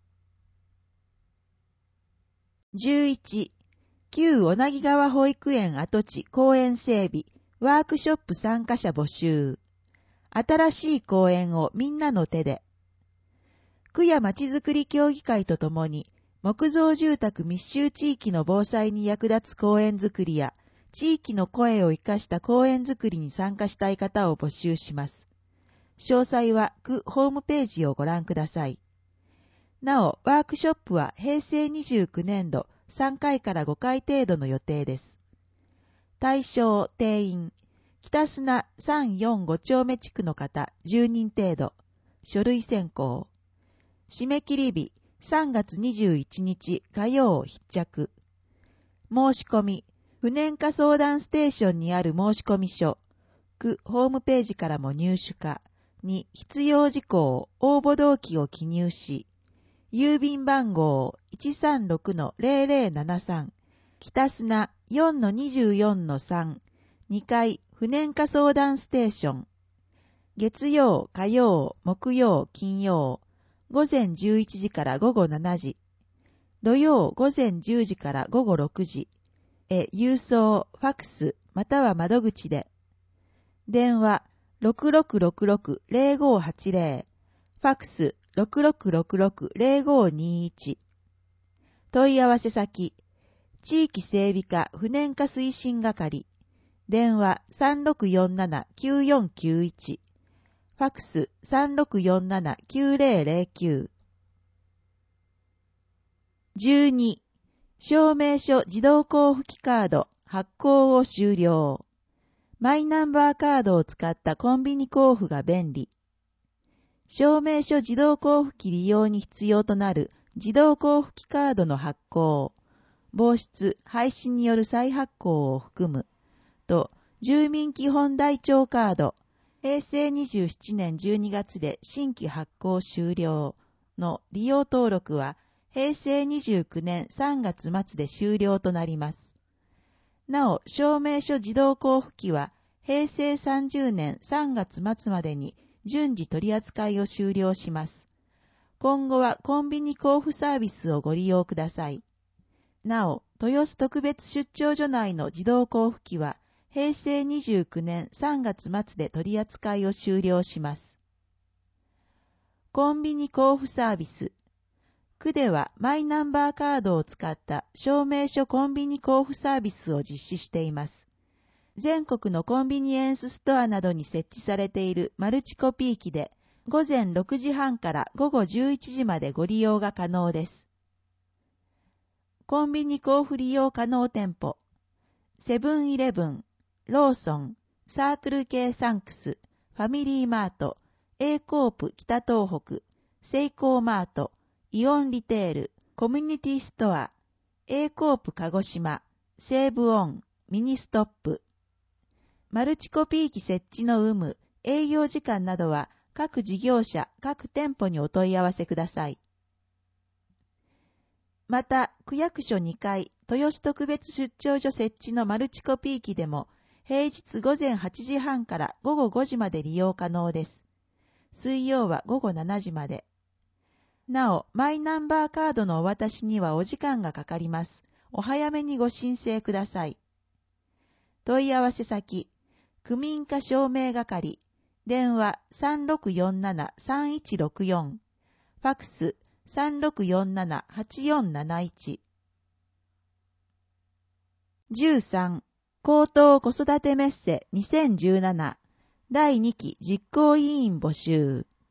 じゅういち、旧小名木川保育園跡地公園整備ワークショップ参加者募集。新しい公園をみんなの手で。区やまちづくり協議会とともに木造住宅密集地域の防災に役立つ公園づくりや地域の声を生かした公園づくりに参加したい方を募集します。詳細は区ホームページをご覧ください。なお、ワークショップはへいせいにじゅうきゅうねんどさんかいからごかい程度の予定です。対象、定員、北砂さんよんご丁目地区の方じゅうにん程度。書類選考。締め切り日さんがつにじゅういちにち火曜必着。申し込み、不燃化相談ステーションにある申込書。区ホームページからも入手可。に必要事項、応募動機を記入し、郵便番号 いちさんろくのぜろぜろななさん、北砂 よんのにじゅうよんのさん、にかい不燃化相談ステーション。月曜、火曜、木曜、金曜、ごぜんじゅういちじからごごしちじ、土曜ごぜんじゅうじからごごろくじ、へ郵送、ファクス、または窓口で。電話ろくろくろくろくぜろごはちぜろ、ファクスろくろくろくろくぜろごにいち。問い合わせ先、地域整備課不燃化推進係。電話さんろくよんななきゅうよんきゅういち。ファクスさんろくよんななきゅうぜろぜろきゅう。じゅうに、証明書自動交付機カード発行を終了。マイナンバーカードを使ったコンビニ交付が便利。証明書自動交付機利用に必要となる自動交付機カードの発行、防出・廃止による再発行を含む、と、住民基本台帳カード、へいせいにじゅうななねんじゅうにがつで新規発行終了の利用登録は、へいせいにじゅうきゅうねんさんがつ末で終了となります。なお、証明書自動交付機は、へいせいさんじゅうねんさんがつ末までに順次取り扱いを終了します。今後はコンビニ交付サービスをご利用ください。なお、豊洲特別出張所内の自動交付機は、へいせいにじゅうきゅうねんさんがつ末で取り扱いを終了します。コンビニ交付サービス。区ではマイナンバーカードを使った証明書コンビニ交付サービスを実施しています。全国のコンビニエンスストアなどに設置されているマルチコピー機で、ごぜんろくじはんからごごじゅういちじまでご利用が可能です。コンビニ交付利用可能店舗、セブンイレブン、ローソン、サークル系サンクス、ファミリーマート、Aコープ北東北、セイコーマート、イオンリテール、コミュニティストア、Aコープ鹿児島、西武オン、ミニストップ。マルチコピー機設置の有無、営業時間などは各事業者、各店舗にお問い合わせください。また、区役所にかい、豊洲特別出張所設置のマルチコピー機でも、平日ごぜんはちじはんからごごごじまで利用可能です。水曜はごごしちじまで。なお、マイナンバーカードのお渡しにはお時間がかかります。お早めにご申請ください。問い合わせ先、区民課証明係、電話さんろくよんななさんいちろくよん、ファクスさんろくよんななはちよんなないち。じゅうさん、高等子育てメッセにせんじゅうななだいにき実行委員募集。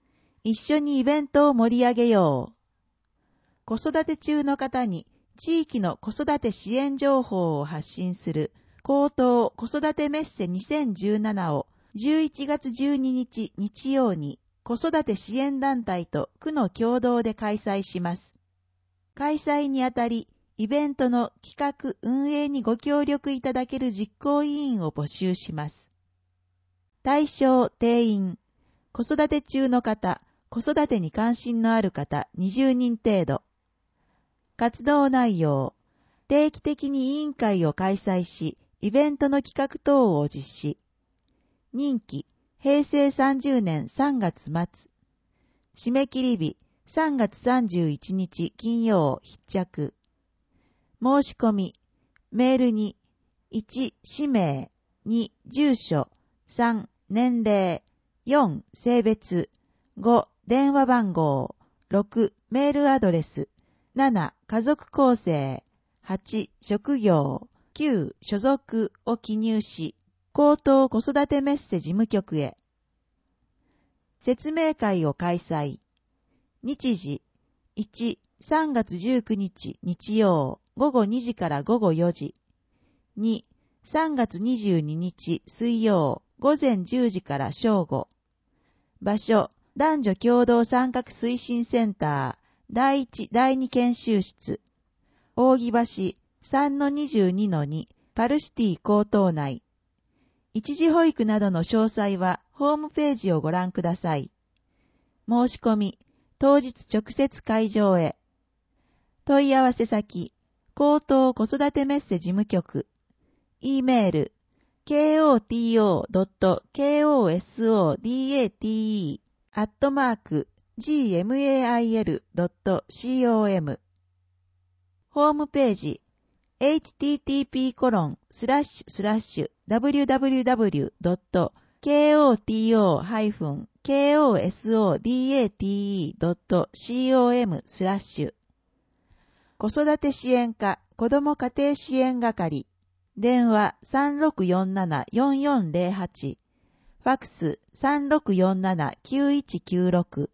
一緒にイベントを盛り上げよう。子育て中の方に地域の子育て支援情報を発信する高等子育てメッセにせんじゅうななをじゅういちがつじゅうににち日曜に子育て支援団体と区の共同で開催します。開催にあたり、イベントの企画運営にご協力いただける実行委員を募集します。対象定員、子育て中の方、子育てに関心のある方にじゅうにん程度。活動内容、定期的に委員会を開催し、イベントの企画等を実施。任期、へいせいさんじゅうねんさんがつ末。締め切り日、さんがつさんじゅういちにち金曜必着。申し込み、メールに、いち、氏名、に、住所、さん、年齢、よん、性別、ご、電話番号、ろく、メールアドレス、なな、家族構成、はち、職業、きゅう、所属を記入し、高等子育てメッセ事務局へ。説明会を開催。日時、いち、さんがつじゅうくにち日曜、ごごにじからごごよじ。に、さんがつにじゅうににち水曜、ごぜんじゅうじから正午。場所、男女共同参画推進センター、だいいち、だいに研修室。扇橋 さんのにじゅうにのに パルシティ高等内。一時保育などの詳細はホームページをご覧ください。申し込み、当日直接会場へ。問い合わせ先、高等子育てメッセ事務局。E メール、ケーオーティーオードットケーオーエスオーダーティー アットマーク ジーエムエーアイエルドットコム。ホームページ、エイチティーティーピーコロンスラッシュスラッシュダブリューダブリューダブリュードットケーオーティーオーハイフンケーオーエスオーダーティードットコムスラッシュ。子育て支援課子ども家庭支援係。電話 さんろくよんななよんよんゼロはち。ファックス さんろくよんななきゅういちきゅうろく。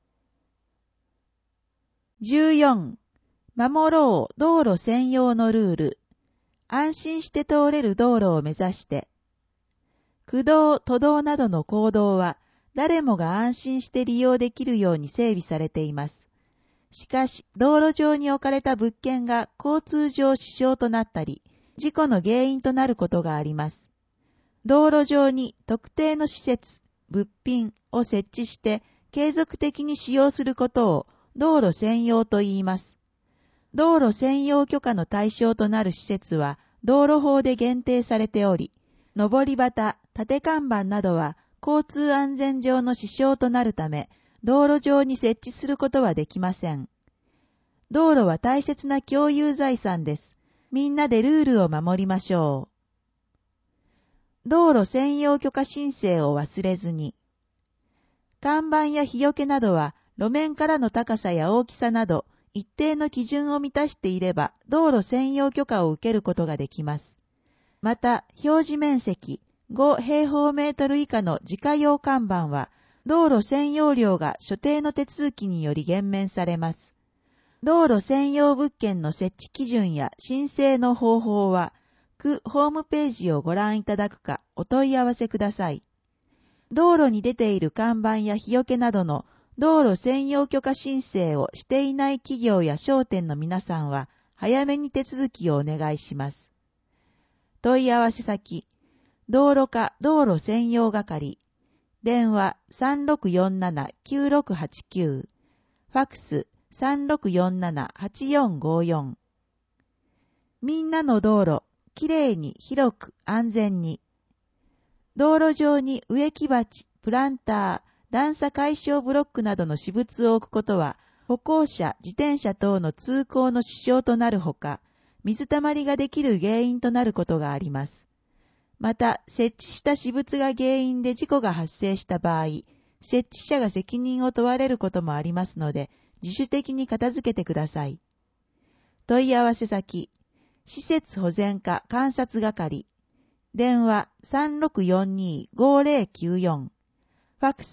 じゅうよん. 守ろう道路専用のルール。安心して通れる道路を目指して。区道、都道などの公道は誰もが安心して利用できるように整備されています。しかし、道路上に置かれた物件が交通上支障となったり、事故の原因となることがあります。道路上に特定の施設、物品を設置して継続的に使用することを道路専用と言います。道路専用許可の対象となる施設は道路法で限定されており、上り旗、立看板などは交通安全上の支障となるため、道路上に設置することはできません。道路は大切な共有財産です。みんなでルールを守りましょう。道路専用許可申請を忘れずに。看板や日よけなどは路面からの高さや大きさなど一定の基準を満たしていれば道路専用許可を受けることができます。また、表示面積ごへいほうメートル以下の自家用看板は道路専用料が所定の手続きにより減免されます。道路専用物件の設置基準や申請の方法は、区ホームページをご覧いただくかお問い合わせください。道路に出ている看板や日よけなどの道路専用許可申請をしていない企業や商店の皆さんは、早めに手続きをお願いします。問い合わせ先、道路課道路専用係。電話 さんろくよんななきゅうろくはちきゅう。ファックスさんろくよんななはちよんごよん。みんなの道路、きれいに広く安全に。道路上に植木鉢、プランター、段差解消ブロックなどの私物を置くことは、歩行者、自転車等の通行の支障となるほか、水たまりができる原因となることがあります。また、設置した私物が原因で事故が発生した場合、設置者が責任を問われることもありますので、自主的に片付けてください。問い合わせ先、施設保全課監察係。電話 さんろくよんにごぜろきゅうよん。ファックス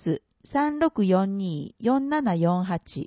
さんろくよんにーよんななよんはち。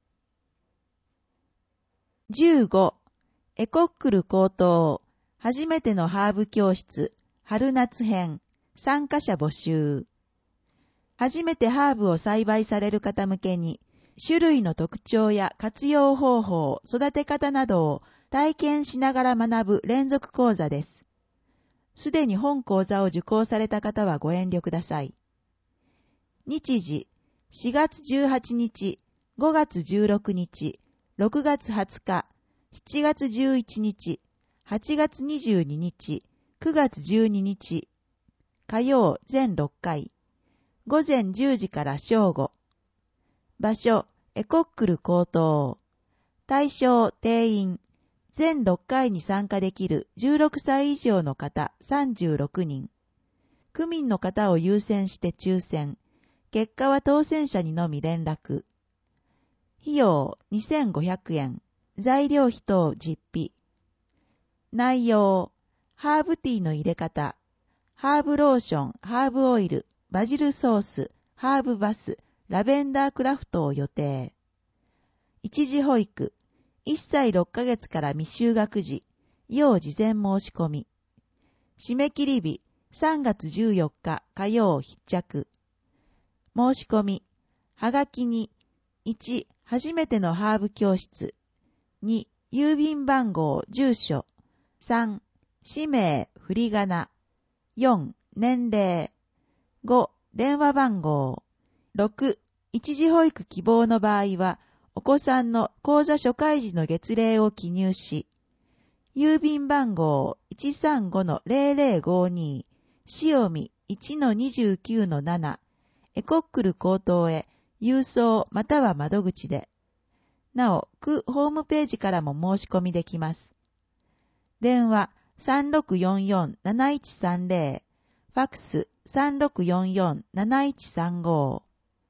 じゅうご、エコックル高等、初めてのハーブ教室、春夏編、参加者募集。初めてハーブを栽培される方向けに、種類の特徴や活用方法、育て方などを体験しながら学ぶ連続講座です。すでに本講座を受講された方はご遠慮ください。日時、しがつじゅうはちにち、ごがつじゅうろくにち、ろくがつはつか、しちがつじゅういちにち、はちがつにじゅうににち、くがつじゅうににち、火曜全ろっかい、ごぜんじゅうじから正午。場所、エコックル高等。対象、定員。全ろっかいに参加できるじゅうろくさい以上の方さんじゅうろくにん。区民の方を優先して抽選。結果は当選者にのみ連絡。費用にせんごひゃくえん。材料費等実費。内容、ハーブティーの入れ方。ハーブローション、ハーブオイル、バジルソース、ハーブバス、ラベンダークラフトを予定。一時保育、いっさいろっかげつから未就学児、要事前申し込み。締め切り日、さんがつじゅうよっか火曜必着。申し込み、はがきに、いち、初めてのハーブ教室。に、郵便番号、住所。さん、氏名、振り仮名。よん、年齢。ご、電話番号。ろく、一時保育希望の場合は、お子さんの口座初回時の月齢を記入し、郵便番号 いちさんごのぜろぜろごに、塩見 いちのにじゅうきゅうのなな、エコックル高等へ郵送または窓口で。なお、区ホームページからも申し込みできます。電話 さんろくよんよんなないちさんぜろ、ファックス さんろくよんよんなないちさんご。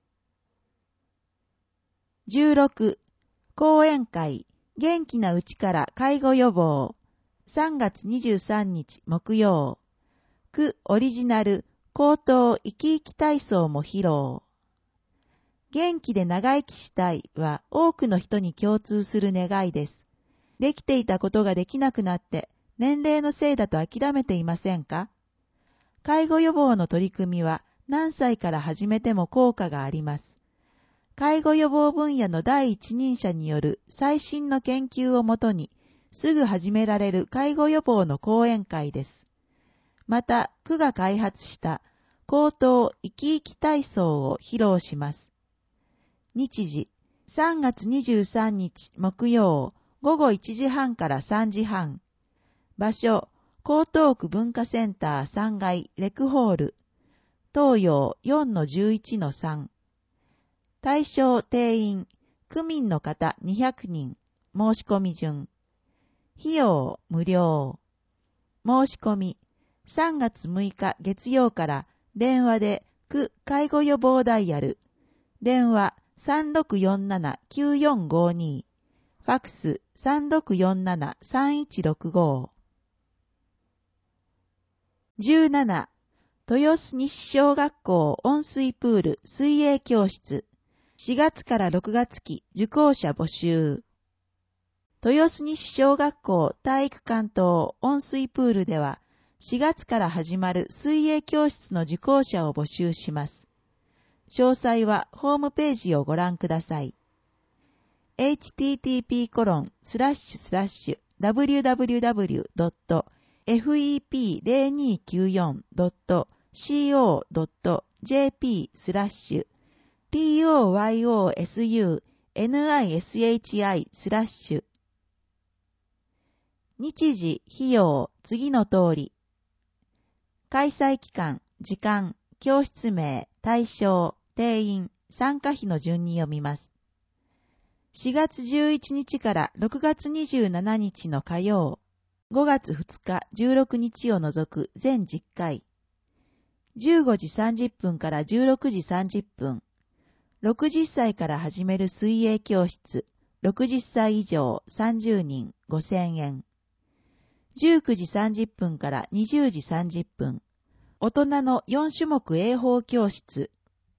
じゅうろく、講演会、元気なうちから介護予防。さんがつにじゅうさんにち木曜。区オリジナル、高等生き生き体操も披露。元気で長生きしたいは多くの人に共通する願いです。できていたことができなくなって年齢のせいだと諦めていませんか？介護予防の取り組みは何歳から始めても効果があります。介護予防分野の第一人者による最新の研究をもとに、すぐ始められる介護予防の講演会です。また、区が開発した高等生き生き体操を披露します。日時、さんがつにじゅうさんにち木曜、ごごいちじはんからさんじはん。場所、江東区文化センターさんがいレクホール。東洋 よんのじゅういちのさん。対象定員、区民の方にひゃくにん、申し込み順。費用無料。申し込み、さんがつむいか月曜から電話で区介護予防ダイヤル。電話 さんろくよんななきゅうよんごに、ファックス さんろくよんななさんいちろくご。じゅうなな、豊洲西小学校温水プール水泳教室。しがつからろくがつ期受講者募集。豊洲西小学校体育館等温水プールでは、しがつから始まる水泳教室の受講者を募集します。詳細はホームページをご覧ください。エイチティーティーピーコロンスラッシュスラッシュダブリューダブリューダブリュードットエフイーピーゼロにきゅうよんドットシーオードットジェーピースラッシュトヨスニスラッシュ。日時、費用、次の通り。開催期間、時間、教室名、対象、定員、参加費の順に読みます。しがつじゅういちにちからろくがつにじゅうしちにちの火曜、ごがつふつか、じゅうろくにちを除く全じゅっかい。じゅうごじさんじゅっぷんからじゅうろくじさんじゅっぷん。ろくじゅっさいから始める水泳教室、ろくじゅっさい以上さんじゅうにんごせんえん。じゅうくじさんじゅっぷんからにじゅうじさんじゅっぷん。大人のよんしゅもく泳法教室。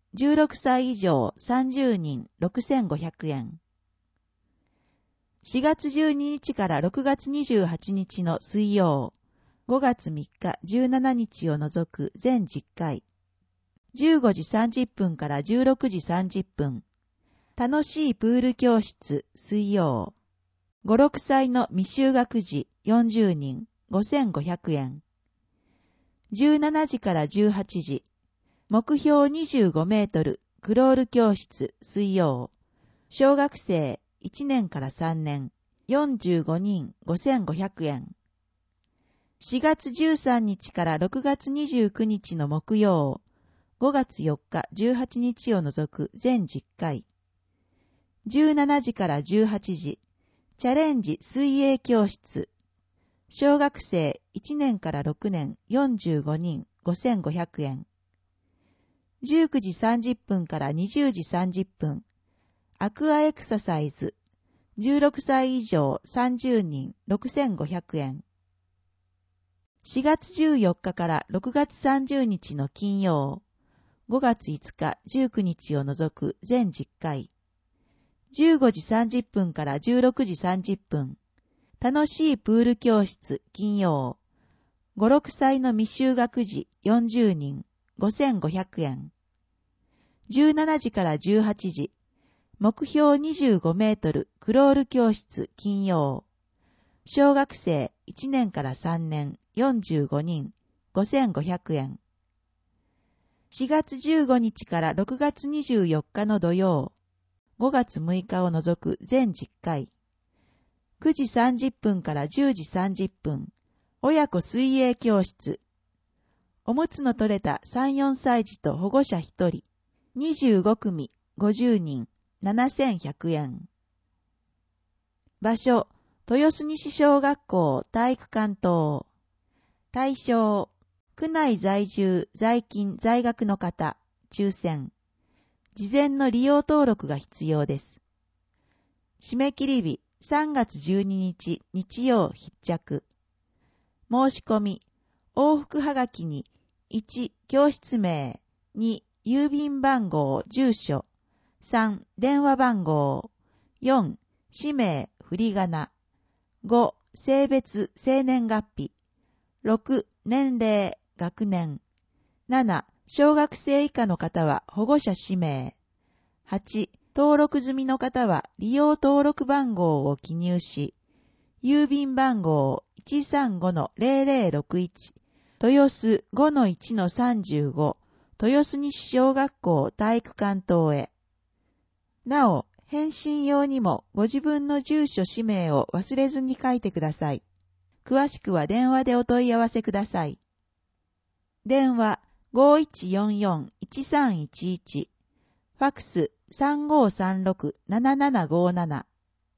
じゅうろくさい以上さんじゅうにんろくせんごひゃくえん。しがつじゅうににちからろくがつにじゅうはちにちの水曜、ごがつみっかじゅうしちにちを除く全じゅっかい。じゅうごじさんじゅっぷんからじゅうろくじさんじゅっぷん。楽しいプール教室水曜。ご、ろくさいの未就学児よんじゅうにんごせんごひゃくえん。じゅうしちじからじゅうはちじ。目標にじゅうごメートルクロール教室水曜。小学生いちねんからさんねんよんじゅうごにんごせんごひゃくえん。しがつじゅうさんにちからろくがつにじゅうくにちの木曜。ごがつよっかじゅうはちにちを除く全じゅっかい。じゅうしちじからじゅうはちじ。チャレンジ水泳教室。小学生いちねんからろくねんよんじゅうごにんごせんごひゃくえん。じゅうくじさんじゅっぷんからにじゅうじさんじゅっぷん。アクアエクササイズ。じゅうろくさい以上さんじゅうにんろくせんごひゃくえん。しがつじゅうよっかからろくがつさんじゅうにちの金曜。ごがついつかじゅうくにちを除く全じゅっかい。じゅうごじさんじゅっぷんからじゅうろくじさんじゅっぷん。楽しいプール教室金曜。ご、ろくさいの未就学児よんじゅうにんごせんごひゃくえん。じゅうしちじからじゅうはちじ。目標にじゅうごメートルクロール教室金曜。小学生いちねんからさんねんよんじゅうごにんごせんごひゃくえん。しがつじゅうごにちからろくがつにじゅうよっかの土曜。ごがつむいかを除く全じゅっかい。くじさんじゅっぷんからじゅうじさんじゅっぷん。親子水泳教室。おむつの取れたさん、よんさい児と保護者ひとり。にじゅうごくみごじゅうにんななせんひゃくえん。場所、豊洲西小学校体育館等。対象、区内在住、在勤、在学の方、抽選。事前の利用登録が必要です。締め切り日、さんがつじゅうににち日曜必着。申し込み、往復はがきに、いち、教室名、に、郵便番号、住所、さん、電話番号、よん、氏名、振り仮名、ご、性別、生年月日、ろく、年齢、学年、なな、小学生以下の方は保護者氏名、はち、登録済みの方は利用登録番号を記入し、郵便番号 いちさんごのゼロゼロろくいち、豊洲 ごのいちのさんじゅうご、豊洲西小学校体育館等へ。なお、返信用にもご自分の住所氏名を忘れずに書いてください。詳しくは電話でお問い合わせください。電話 ごいちよんよんいちさんいちいち、ファックス さんごさんろくななななごなな。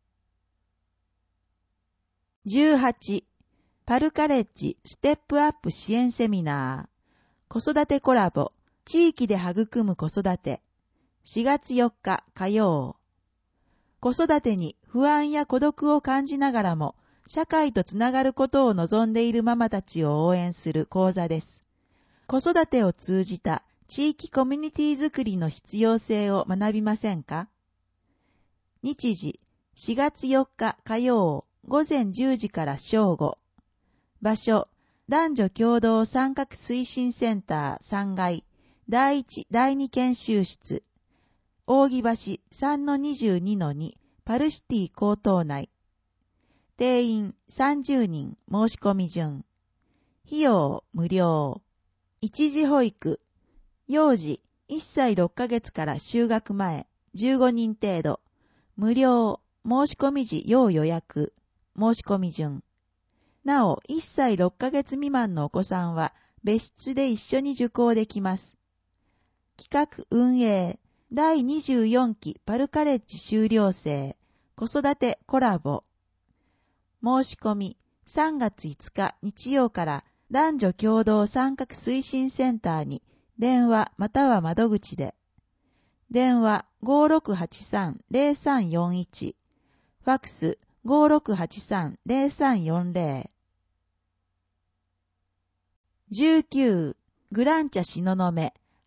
じゅうはち、パルカレッジステップアップ支援セミナー、子育てコラボ、地域で育む子育て、しがつよっか火曜。子育てに不安や孤独を感じながらも、社会とつながることを望んでいるママたちを応援する講座です。子育てを通じた地域コミュニティづくりの必要性を学びませんか？日時、しがつよっか火曜、ごぜんじゅうじから正午。場所、男女共同参画推進センターさんがい、だいいち、だいに研修室。扇橋 さんのにじゅうにのに パルシティ高等内。定員さんじゅうにん申し込み順。費用無料。一時保育。幼児いっさいろっかげつから就学前じゅうごにん程度。無料。申し込み時要予約。申し込み順。なお、いっさいろっかげつ未満のお子さんは別室で一緒に受講できます。企画運営。だいにじゅうよんきパルカレッジ修了生子育てコラボ。申し込みさんがついつか日曜から男女共同参画推進センターに電話または窓口で。電話 ごろくはちさんゼロさんよんいち、ファックス ごろくはちさんゼロさんよんゼロ。じゅうきゅう、グランチャ東雲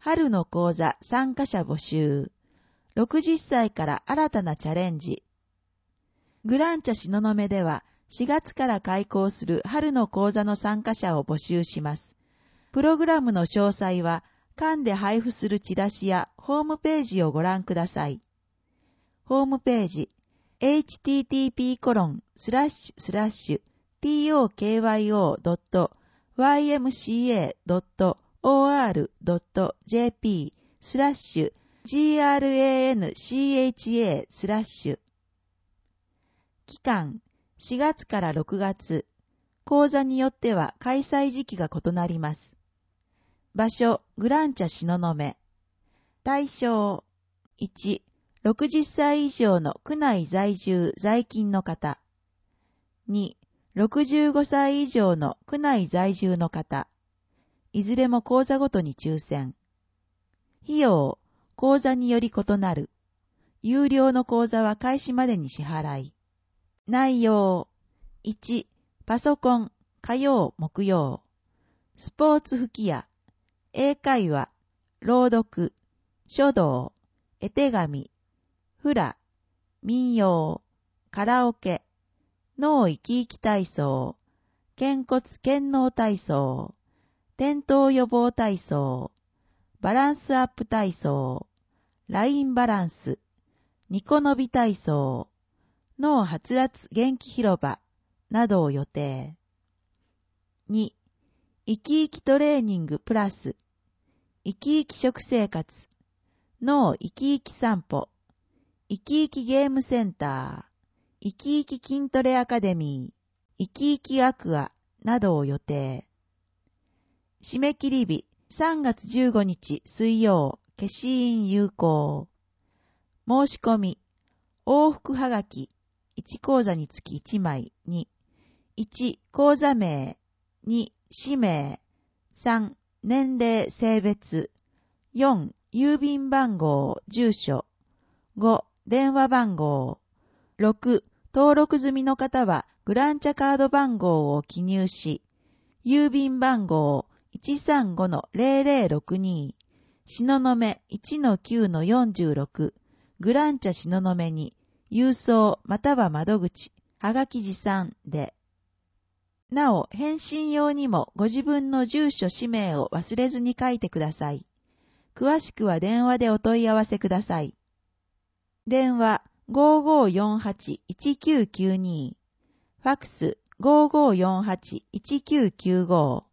春の講座参加者募集。ろくじゅっさいから新たなチャレンジ。グランチャ東雲ではしがつから開講する春の講座の参加者を募集します。プログラムの詳細は館で配布するチラシやホームページをご覧ください。ホームページ エイチティーティーピーコロンスラッシュスラッシュトクドットワイエムシーエードットオーアールドットジェーピースラッシュジーアールエーエヌシーエイチエースラッシュ。期間しがつからろくがつ。講座によっては開催時期が異なります。場所グランチャ東雲。対象いち、ろくじゅっさい以上の区内在住在勤の方。に、ろくじゅうごさい以上の区内在住の方。いずれも講座ごとに抽選。費用、講座により異なる。有料の講座は開始までに支払い。内容。いち、パソコン、火曜、木曜。スポーツ吹き矢。英会話、朗読、書道、絵手紙、フラ、民謡、カラオケ、脳生き生き体操、肩骨健脳体操、転倒予防体操、バランスアップ体操、ラインバランス、ニコ伸び体操、脳はつらつ元気広場などを予定。に、生き生きトレーニングプラス、生き生き食生活、脳生き生き散歩、生き生きゲームセンター、生き生き筋トレアカデミー、生き生きアクアなどを予定。締め切り日さんがつじゅうごにち水曜、消印有効。申し込み、往復はがき、いち講座につきいちまいに、いち講座名、に氏名、さん年齢性別、よん郵便番号住所、ご電話番号、ろく登録済みの方はグランチャカード番号を記入し、郵便番号 いちさんごのゼロゼロろくに 東雲 いちのきゅうのよんじゅうろく グランチャ東雲に郵送または窓口、はがき持参で。なお、返信用にもご自分の住所氏名を忘れずに書いてください。詳しくは電話でお問い合わせください。電話 ごーごーよんはち いちきゅうきゅうに ファックス ごーごーよんはち いちきゅうきゅうご。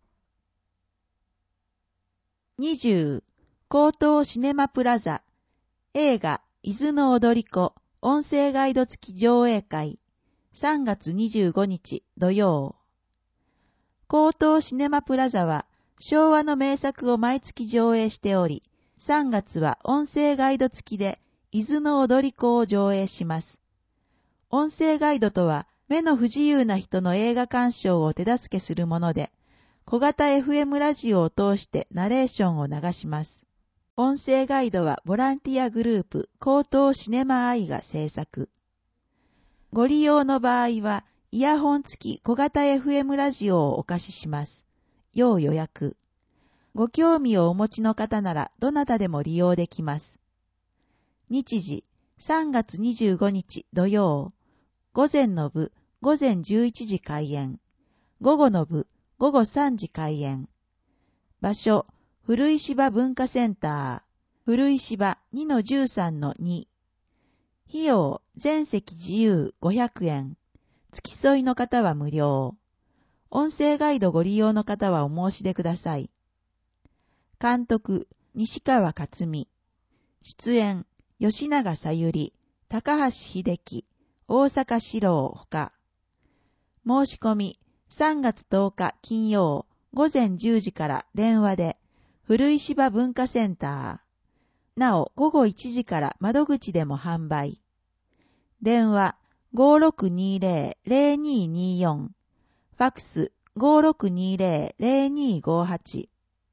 にじゅう江東シネマプラザ映画伊豆の踊り子音声ガイド付き上映会さんがつにじゅうごにち土曜。江東シネマプラザは昭和の名作を毎月上映しており、さんがつは音声ガイド付きで伊豆の踊り子を上映します。音声ガイドとは目の不自由な人の映画鑑賞を手助けするもので、小型 エフエム ラジオを通してナレーションを流します。音声ガイドはボランティアグループ江東シネマアイが制作。ご利用の場合はイヤホン付き小型 エフエム ラジオをお貸しします。要予約。ご興味をお持ちの方ならどなたでも利用できます。日時さんがつにじゅうごにち土曜。午前の部午前じゅういちじ開演。午後の部午後さんじ開演。場所古い芝文化センター。古い芝 にのじゅうさんのに。費用全席自由ごひゃくえん。付き添いの方は無料。音声ガイドご利用の方はお申し出ください。監督、西川克美。出演、吉永さゆり、高橋秀樹、大阪史郎ほか。申し込み、さんがつとおか金曜、午前じゅうじから電話で、古い芝文化センター。なお、午後いちじから窓口でも販売。電話、ごーろくにーぜろ ぜろにーにーよん。ファックス ごーろくにーぜろ ぜろにーごはち。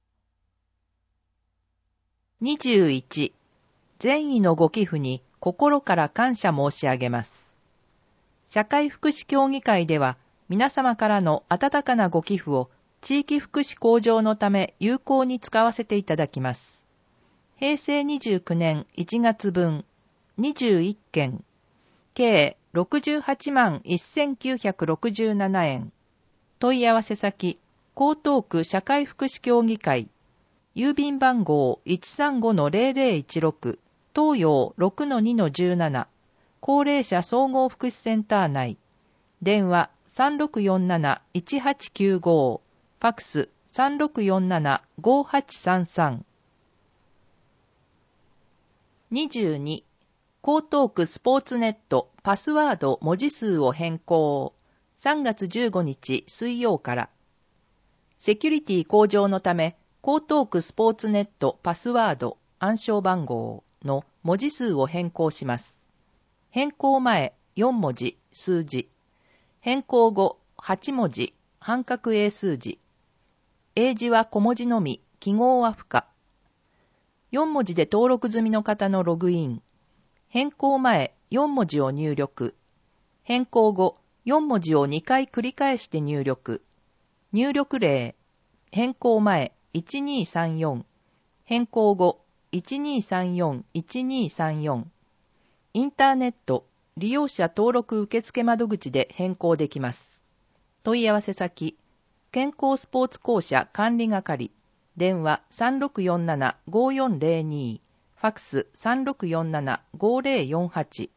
にじゅういち善意のご寄付に心から感謝申し上げます。社会福祉協議会では皆様からの温かなご寄付を地域福祉向上のため有効に使わせていただきます。 へいせいにじゅうきゅうねんいちがつぶんにじゅういっけん、計ろくじゅうはちまんせんきゅうひゃくろくじゅうななえん。問い合わせ先、江東区社会福祉協議会、郵便番号 いちさんごのゼロゼロいちろく、東洋 ろくのにのじゅうなな、高齢者総合福祉センター内、電話 さんろくよんなないちはちきゅうご、ファックス さんろくよんななごはちさんさん。にじゅうに、江東区スポーツネットパスワード文字数を変更。さんがつじゅうごにち水曜から。セキュリティ向上のため、江東区スポーツネットパスワード暗証番号の文字数を変更します。変更前よんもじ数字。変更後はちもじ半角英数字。英字は小文字のみ、記号は不可。よんもじで登録済みの方のログイン。変更前よんもじを入力。変更後よんもじをにかい繰り返して入力。入力例。変更前いちにさんよん。変更後いちにさんよんいちにさんよん。インターネット利用者登録受付窓口で変更できます。問い合わせ先、健康スポーツ公社管理係。電話 さんろくよんななごよんゼロに、ファックス さんろくよんななごゼロよんはち。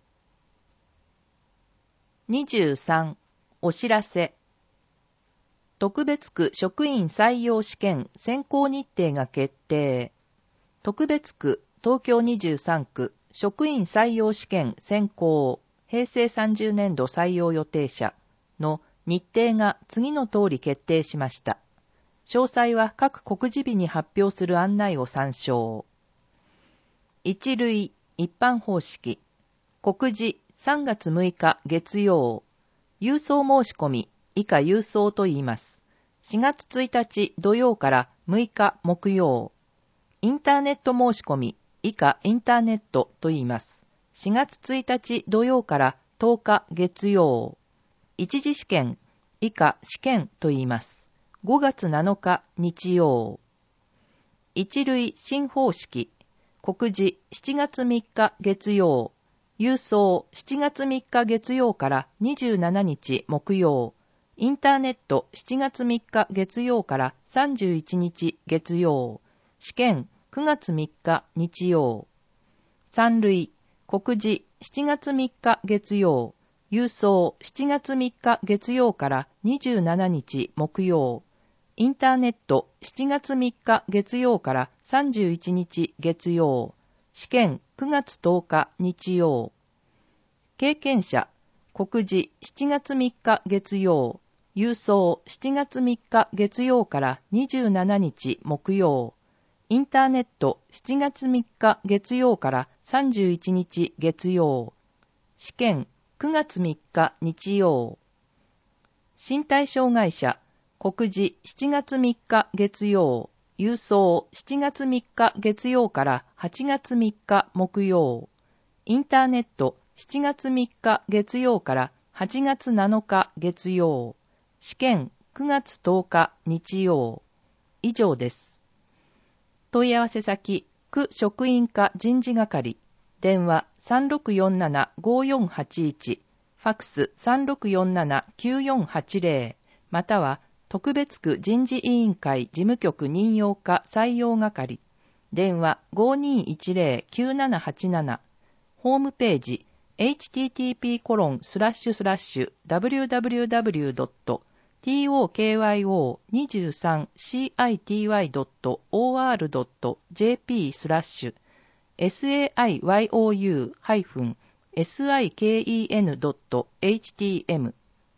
にじゅうさん、お知らせ。特別区職員採用試験選考日程が決定。特別区東京にじゅうさんく職員採用試験選考へいせいさんじゅうねんど採用予定者の日程が次の通り決定しました。詳細は各告示日に発表する案内を参照。一類一般方式。告示さんがつむいか月曜。郵送申し込み以下郵送と言います。しがつついたち土曜からむいか木曜。インターネット申し込み以下インターネットと言います。しがつついたち土曜からとおか月曜。一次試験以下試験と言います。ごがつなのか日曜。一類新方式。告示しちがつみっか月曜。郵送しちがつみっか月曜からにじゅうしちにち木曜。インターネットしちがつみっか月曜からさんじゅういちにち月曜。試験くがつみっか日曜。三類告示しちがつみっか月曜。郵送しちがつみっか月曜からにじゅうしちにち木曜。インターネットしちがつみっか月曜からさんじゅういちにち月曜。試験くがつとおか日曜。経験者告示しちがつみっか月曜。郵送しちがつみっか月曜からにじゅうしちにち木曜。インターネットしちがつみっか月曜からさんじゅういちにち月曜。試験くがつみっか日曜。身体障害者告示しちがつみっか月曜。郵送しちがつみっか月曜からはちがつみっか木曜。インターネットしちがつみっか月曜からはちがつなのか月曜。試験くがつとおか日曜。以上です。問い合わせ先、区職員課人事係。電話 さんろくよんななごよんはちいち、ファックス さんろくよんななきゅうよんはちゼロ、または特別区人事委員会事務局任用課採用係。電話 ごにいちゼロきゅうななはちなな。ホームページ エイチティーティーピーコロンスラッシュスラッシュダブリューダブリューダブリュードットトクヨにじゅうさんシティドットオーアールドットジェーピースラッシュサイヨウシケンドットエイチティーエム。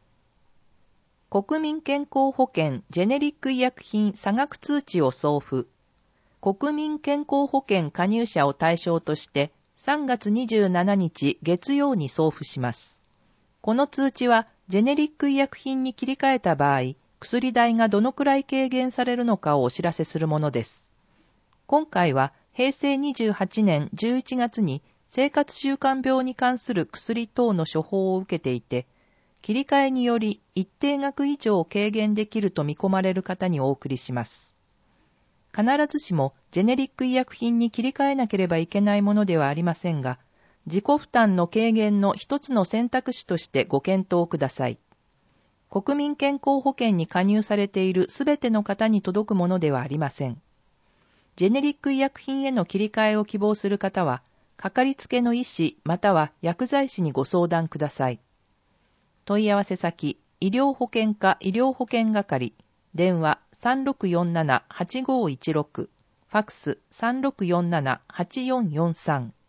国民健康保険ジェネリック医薬品差額通知を送付。国民健康保険加入者を対象としてさんがつにじゅうしちにち月曜に送付します。この通知はジェネリック医薬品に切り替えた場合、薬代がどのくらい軽減されるのかをお知らせするものです。今回はへいせいにじゅうはちねんじゅういちがつに生活習慣病に関する薬等の処方を受けていて、切り替えにより一定額以上軽減できると見込まれる方にお送りします。 必ずしもジェネリック医薬品に切り替えなければいけないものではありませんが、自己負担の軽減の一つの選択肢としてご検討ください。国民健康保険に加入されているすべての方に届くものではありません。ジェネリック医薬品への切り替えを希望する方は、かかりつけの医師または薬剤師にご相談ください。問い合わせ先、医療保険課医療保険係、電話 さんろくよんななはちごいちろく、ファックス さんろくよんななはちよんよんさん。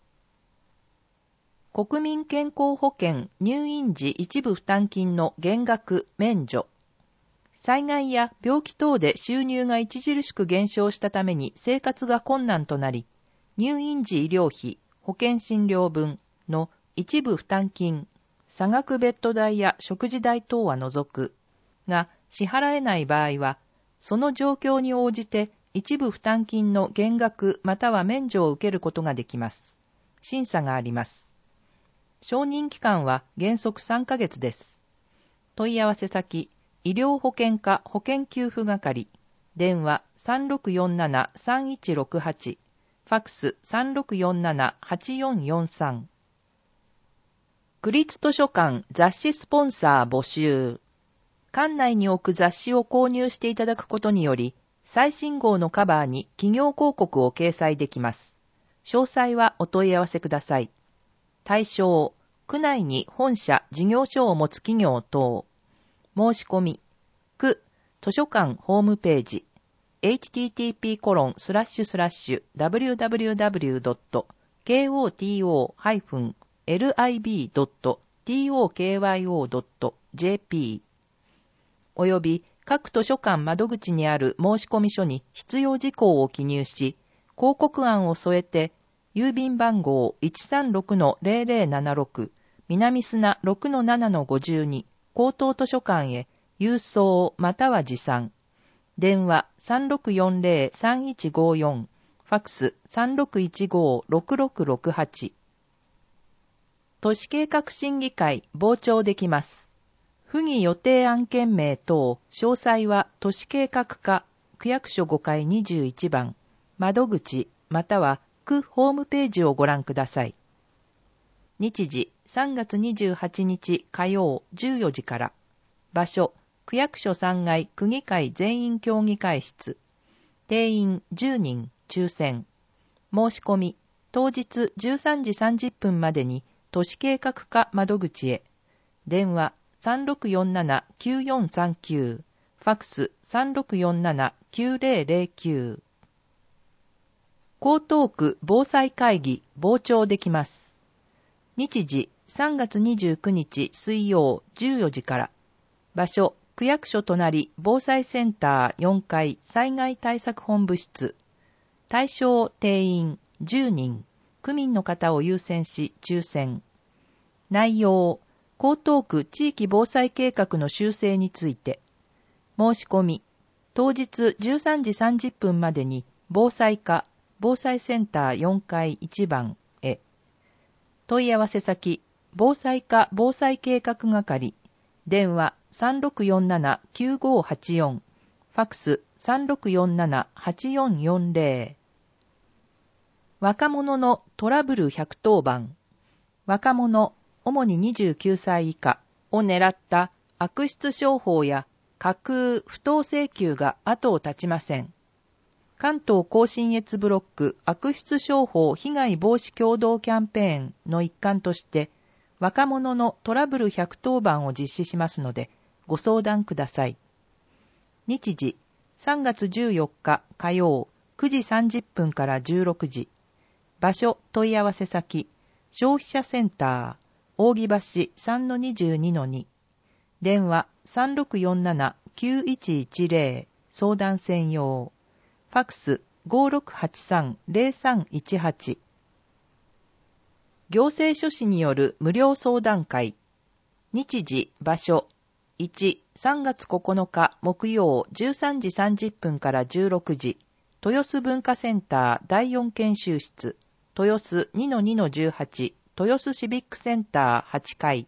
国民健康保険入院時一部負担金の減額免除。災害や病気等で収入が著しく減少したために生活が困難となり、入院時医療費、保険診療分の一部負担金、差額ベッド代や食事代等は除くが支払えない場合は、その状況に応じて一部負担金の減額または免除を受けることができます。審査があります。承認期間は原則さんかげつです。問い合わせ先、医療保険課保険給付係、電話 さんろくよんななさんいちろくはち、ファックス さんろくよんななはちよんよんさん。区立図書館雑誌スポンサー募集。館内に置く雑誌を購入していただくことにより、最新号のカバーに企業広告を掲載できます。詳細はお問い合わせください。対象、区内に本社事業所を持つ企業等。申し込み、区図書館ホームページ、エイチティーティーピーコロンスラッシュスラッシュダブリューダブリューダブリュードットケーオーティーオーハイフンエルアイビードットティーオーケーワイオードットジェーピー および各図書館窓口にある申込書に必要事項を記入し、広告案を添えて、郵便番号 いちさんろくのゼロゼロななろく 南砂 ろくのななのごじゅうに 高等図書館へ郵送または持参。電話 さんろくよんゼロさんいちごよん、ファックス さんろくいちごろくろくろくはち。都市計画審議会傍聴できます。不議予定案件名等、詳細は都市計画課区役所ごかいにじゅういちばん、窓口または区ホームページをご覧ください。日時さんがつにじゅうはちにち火曜じゅうよじから。場所区役所さんがい区議会全員協議会室。定員じゅうにん抽選。申し込み当日じゅうさんじさんじゅっぷんまでに都市計画課窓口へ。電話 さんろくよんななきゅうよんさんきゅう、ファックス さんろくよんななきゅうゼロゼロきゅう。江東区防災会議傍聴できます。日時さんがつにじゅうくにち水曜じゅうよじから。場所区役所隣防災センターよんかい災害対策本部室。対象定員じゅうにん、区民の方を優先し抽選。内容、江東区地域防災計画の修正について。申し込み、当日じゅうさんじさんじゅっぷんまでに防災課防災センターよんかいいちばんへ。問い合わせ先、防災課防災計画係。電話 さんろくよんななきゅうごはちよん、ファックス さんろくよんななはちよんよんゼロ。若者のトラブルひゃくとおばん。若者、主ににじゅうきゅうさい以下を狙った悪質商法や架空不当請求が後を絶ちません。関東甲信越ブロック悪質商法被害防止共同キャンペーンの一環として若者のトラブルひゃくとおばんを実施しますのでご相談ください。日時さんがつじゅうよっか火曜くじさんじゅっぷんからじゅうろくじ。場所問い合わせ先消費者センター扇橋 さんのにじゅうにのに。電話 さんろくよんななきゅういちいちゼロ 相談専用。ファックス ごろくはちさんゼロさんいちはち。行政書士による無料相談会。日時、場所。いち、さんがつここのか木曜じゅうさんじさんじゅっぷんからじゅうろくじ。豊洲文化センターだいよん研修室。豊洲 にのにのじゅうはち。豊洲シビックセンターはちかい。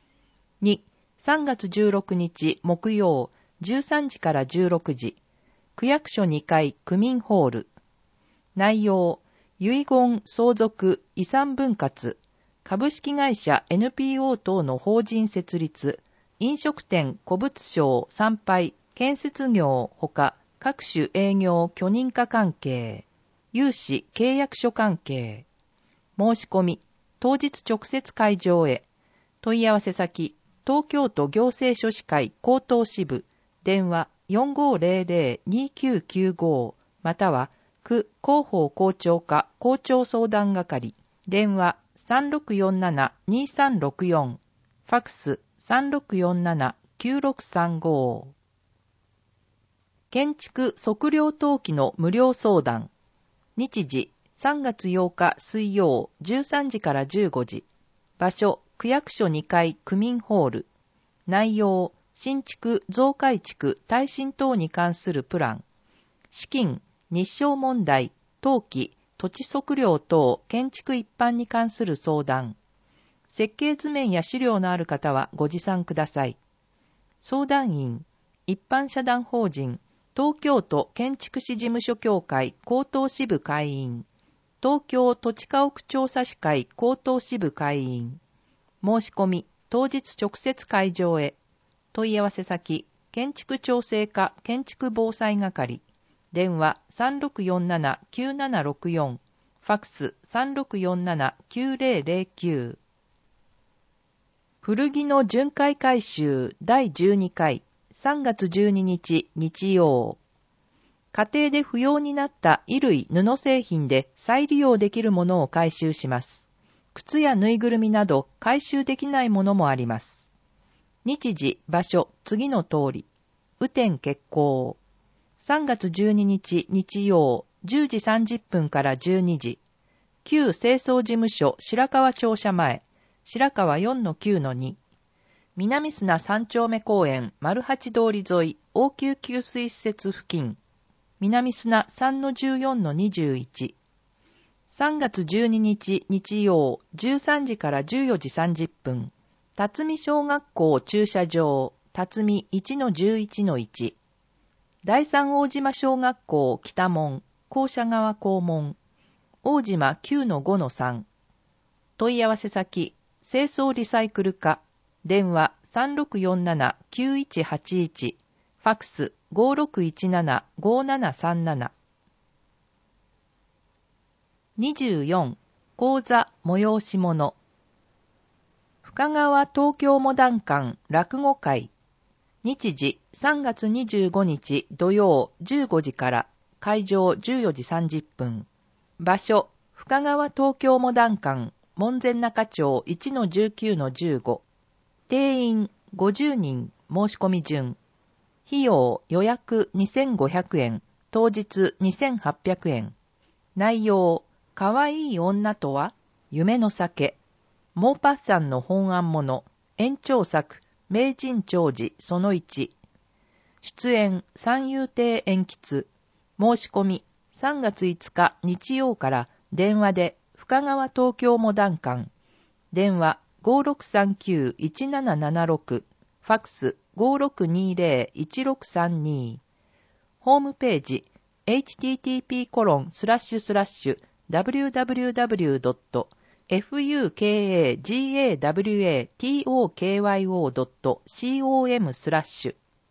に、さんがつじゅうろくにち木曜じゅうさんじからじゅうろくじ。 区役所にかい区民ホール。内容、遺言相続遺産分割、株式会社 エヌピーオー 等の法人設立、飲食店古物商参拝、建設業ほか各種営業許認可関係、融資契約書関係。申し込み、当日直接会場へ。問い合わせ先、東京都行政書士会江東支部、電話 よんごーぜろぜろ にきゅうきゅうご または区広報校長課校長相談係、電話 さんろくよんなな にさんろくよん、ファックス さんろくよんなな きゅうろくさんご。建築測量登記の無料相談。日時さんがつようか水曜じゅうさんじからじゅうごじ。場所区役所にかい区民ホール。内容新築増改築耐震等に関するプラン。資金日照問題登記土地測量等建築一般に関する相談。設計図面や資料のある方はご持参ください。相談員一般社団法人東京都建築士事務所協会江東支部会員、東京土地家屋調査士会江東支部会員。申し込み当日直接会場へ。問い合わせ先建築調整課建築防災係、電話 さんろくよんなな きゅうななろくよん、ファックス さんろくよんなな きゅうぜろぜろきゅう。古着の巡回回収だいじゅうにかい、さんがつじゅうににち日曜。家庭で不要になった衣類布製品で再利用できるものを回収します。靴やぬいぐるみなど回収できないものもあります。日時、場所、次の通り。雨天決行。さんがつじゅうににち日曜、じゅうじさんじゅっぷんからじゅうにじ。旧清掃事務所白川庁舎前、白川 よんのきゅうのに。南砂三丁目公園丸八通り沿い応急給水施設付近。南砂 さんのじゅうよんのにじゅういち。さんがつじゅうににち日曜、じゅうさんじからじゅうよじさんじゅっぷん。辰巳小学校駐車場、辰巳 いちのじゅういちのいち。第三大島小学校北門、校舎側校門、大島 きゅうのごのさん。問い合わせ先、清掃リサイクル課、電話 さんろくよんなな きゅういちはちいち、ファックス ごろくいちなな ごななさんなな。にじゅうよん、講座催し物。深川東京モダン館落語会。日時さんがつにじゅうごにち土曜じゅうごじから、会場じゅうよじさんじゅっぷん。場所深川東京モダン館門前仲町 いちのじゅうきゅうのじゅうご。定員ごじゅうにん申し込み順。費用予約にせんごひゃくえん、当日にせんはっぴゃくえん。内容かわいい女とは夢の酒。モーパッサンの本案物。延長作名人長寿そのいち。出演三遊亭延吉。申し込みさんがついつか日曜から電話で深川東京モダン館。電話 ごろくさんきゅういちななななろく、ファックス ごろくにぜろいちろくさんに。ホームページ エイチティーティーピーコロンスラッシュスラッシュダブリューダブリューダブリュードットファカガワトコム スラッシュ。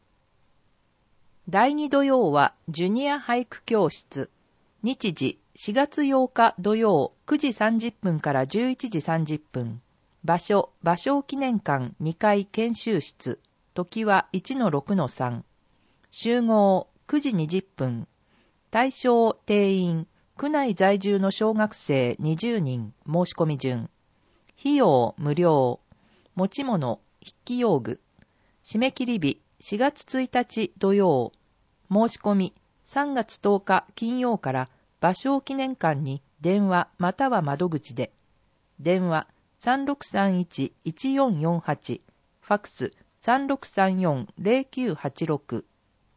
だいに土曜はジュニア俳句教室。日時しがつようか土曜くじさんじゅっぷんからじゅういちじさんじゅっぷん。場所芭蕉記念館にかい研修室。時はいちのろくのさん。集合くじにじゅっぷん。対象定員区内在住の小学生にじゅうにん申し込み順。費用無料。持ち物筆記用具。締め切り日しがつついたち土曜。申し込みさんがつとおか金曜から芭蕉記念館に電話または窓口で。電話 さんろくさんいちいちよんよんはち、ファックス さんろくさんよんぜろきゅうはちろく。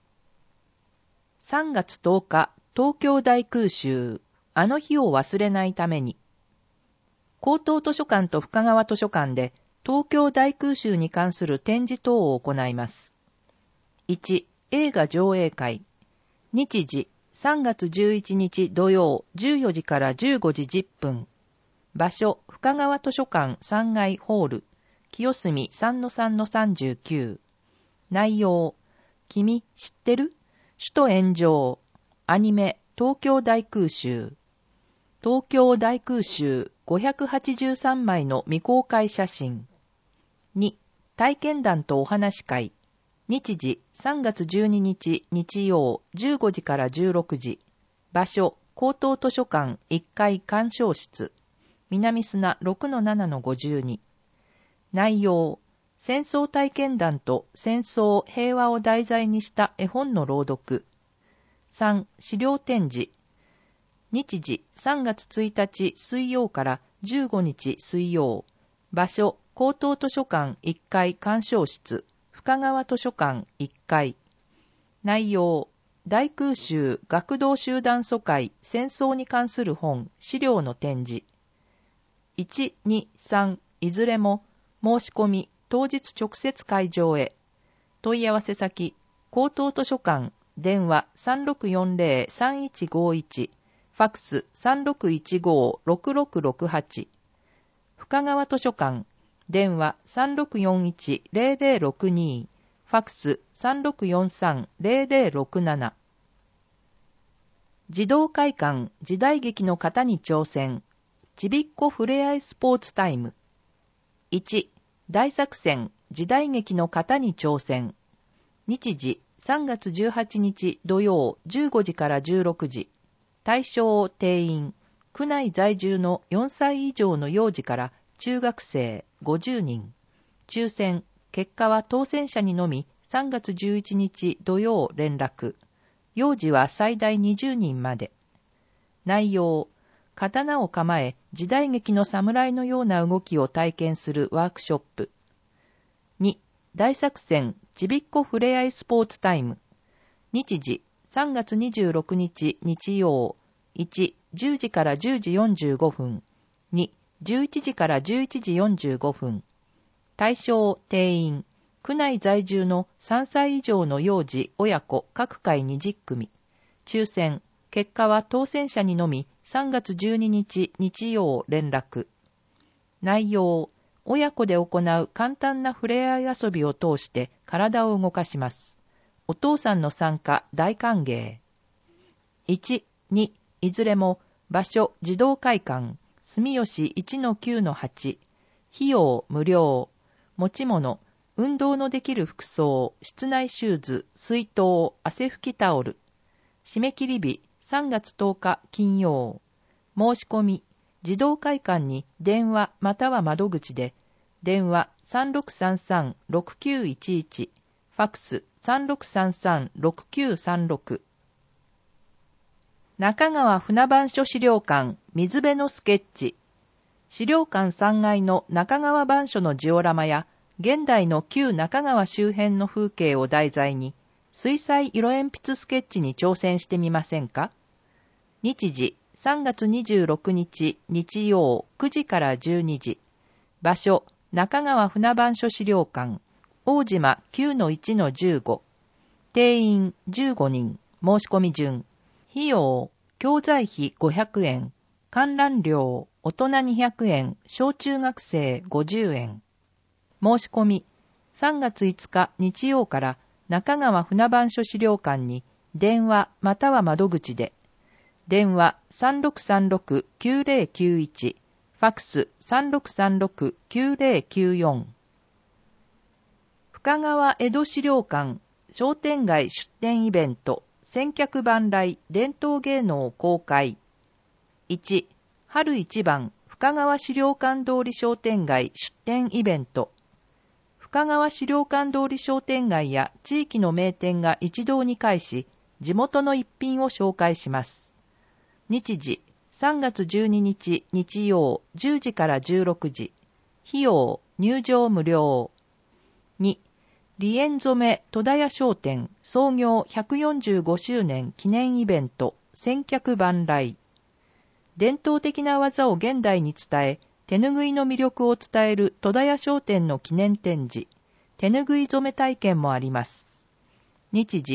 さんがつとおか東京大空襲、あの日を忘れないために。高等図書館と深川図書館で東京大空襲に関する展示等を行います。いち、映画上映会。 日時さんがつじゅういちにち土曜じゅうよじからじゅうごじじゅっぷん。場所深川図書館さんがいホール清澄 さんのさんのさんじゅうきゅう。内容君知ってる？首都炎上アニメ東京大空襲。東京大空襲ごひゃくはちじゅうさんまいの未公開写真。に体験談とお話会。日時さんがつじゅうににち日曜じゅうごじからじゅうろくじ。場所高等図書館いっかい鑑賞室南砂 ろくのななのごじゅうに。内容戦争体験談と戦争平和を題材にした絵本の朗読。さん資料展示。日時さんがつついたち水曜からじゅうごにち水曜。場所高等図書館いっかい鑑賞室深川図書館いっかい。内容大空襲学童集団疎開戦争に関する本資料の展示。いち、に、さんいずれも申し込み当日直接会場へ。問い合わせ先高等図書館電話 さんろくよんぜろさんいちごいちファックス さんろくいちごろくろくろくはち。深川図書館電話 さんろくよんいちぜろぜろろくにファックス さんろくよんさんぜろぜろろくなな。児童会館時代劇の型に挑戦ちびっこふれあいスポーツタイム。いち大作戦時代劇の型に挑戦。日時さんがつじゅうはちにち土曜じゅうごじからじゅうろくじ。対象定員区内在住のよんさい以上の幼児から中学生ごじゅうにん。抽選結果は当選者にのみさんがつじゅういちにち土曜連絡。幼児は最大にじゅうにんまで。内容刀を構え時代劇の侍のような動きを体験するワークショップ。に大作戦ちびっこふれあいスポーツタイム。日時さんがつにじゅうろくにち日曜。いち、じゅうじからじゅうじよんじゅうごふん。に、じゅういちじからじゅういちじよんじゅうごふん。対象定員区内在住のさんさい以上の幼児親子各回にじゅっくみ。抽選結果は当選者にのみさんがつじゅうににち日曜連絡。内容親子で行う簡単なふれあい遊びを通して体を動かします。お父さんの参加大歓迎。いち、にいずれも場所児童会館住吉 いちのきゅうのはち。費用無料。持ち物運動のできる服装室内シューズ水筒汗拭きタオル。締め切り日さんがつとおか金曜。申し込み児童会館に電話または窓口で電話 さんろくさんさんろくきゅういちいち ファックス さんろくさんさんろくきゅうさんろく。中川船番所資料館水辺のスケッチ。資料館さんがいの中川番所のジオラマや現代の旧中川周辺の風景を題材に水彩色鉛筆スケッチに挑戦してみませんか？日時さんがつにじゅうろくにち日曜くじからじゅうにじ。場所中川船番所資料館大島 きゅうのいちのじゅうご。定員じゅうごにん。申し込み順。費用教材費ごひゃくえん。観覧料大人にひゃくえん。小中学生ごじゅうえん。申し込みさんがついつか日曜から中川船番所資料館に電話または窓口で電話 さんろくさんろくきゅうぜろきゅういち ファックス さんろくさんろくきゅうぜろきゅうよん。深川江戸資料館商店街出店イベント千客万来伝統芸能公開。いち春一番深川資料館通り商店街出店イベント。深川資料館通り商店街や地域の名店が一堂に会し、地元の一品を紹介します。日時、さんがつじゅうににち日曜じゅうじからじゅうろくじ。費用、入場無料。に梨園染戸田屋商店創業ひゃくよんじゅうごしゅうねん記念イベント千客万来。伝統的な技を現代に伝え、手ぬぐいの魅力を伝える戸田屋商店の記念展示、手ぬぐい染め体験もあります。日時、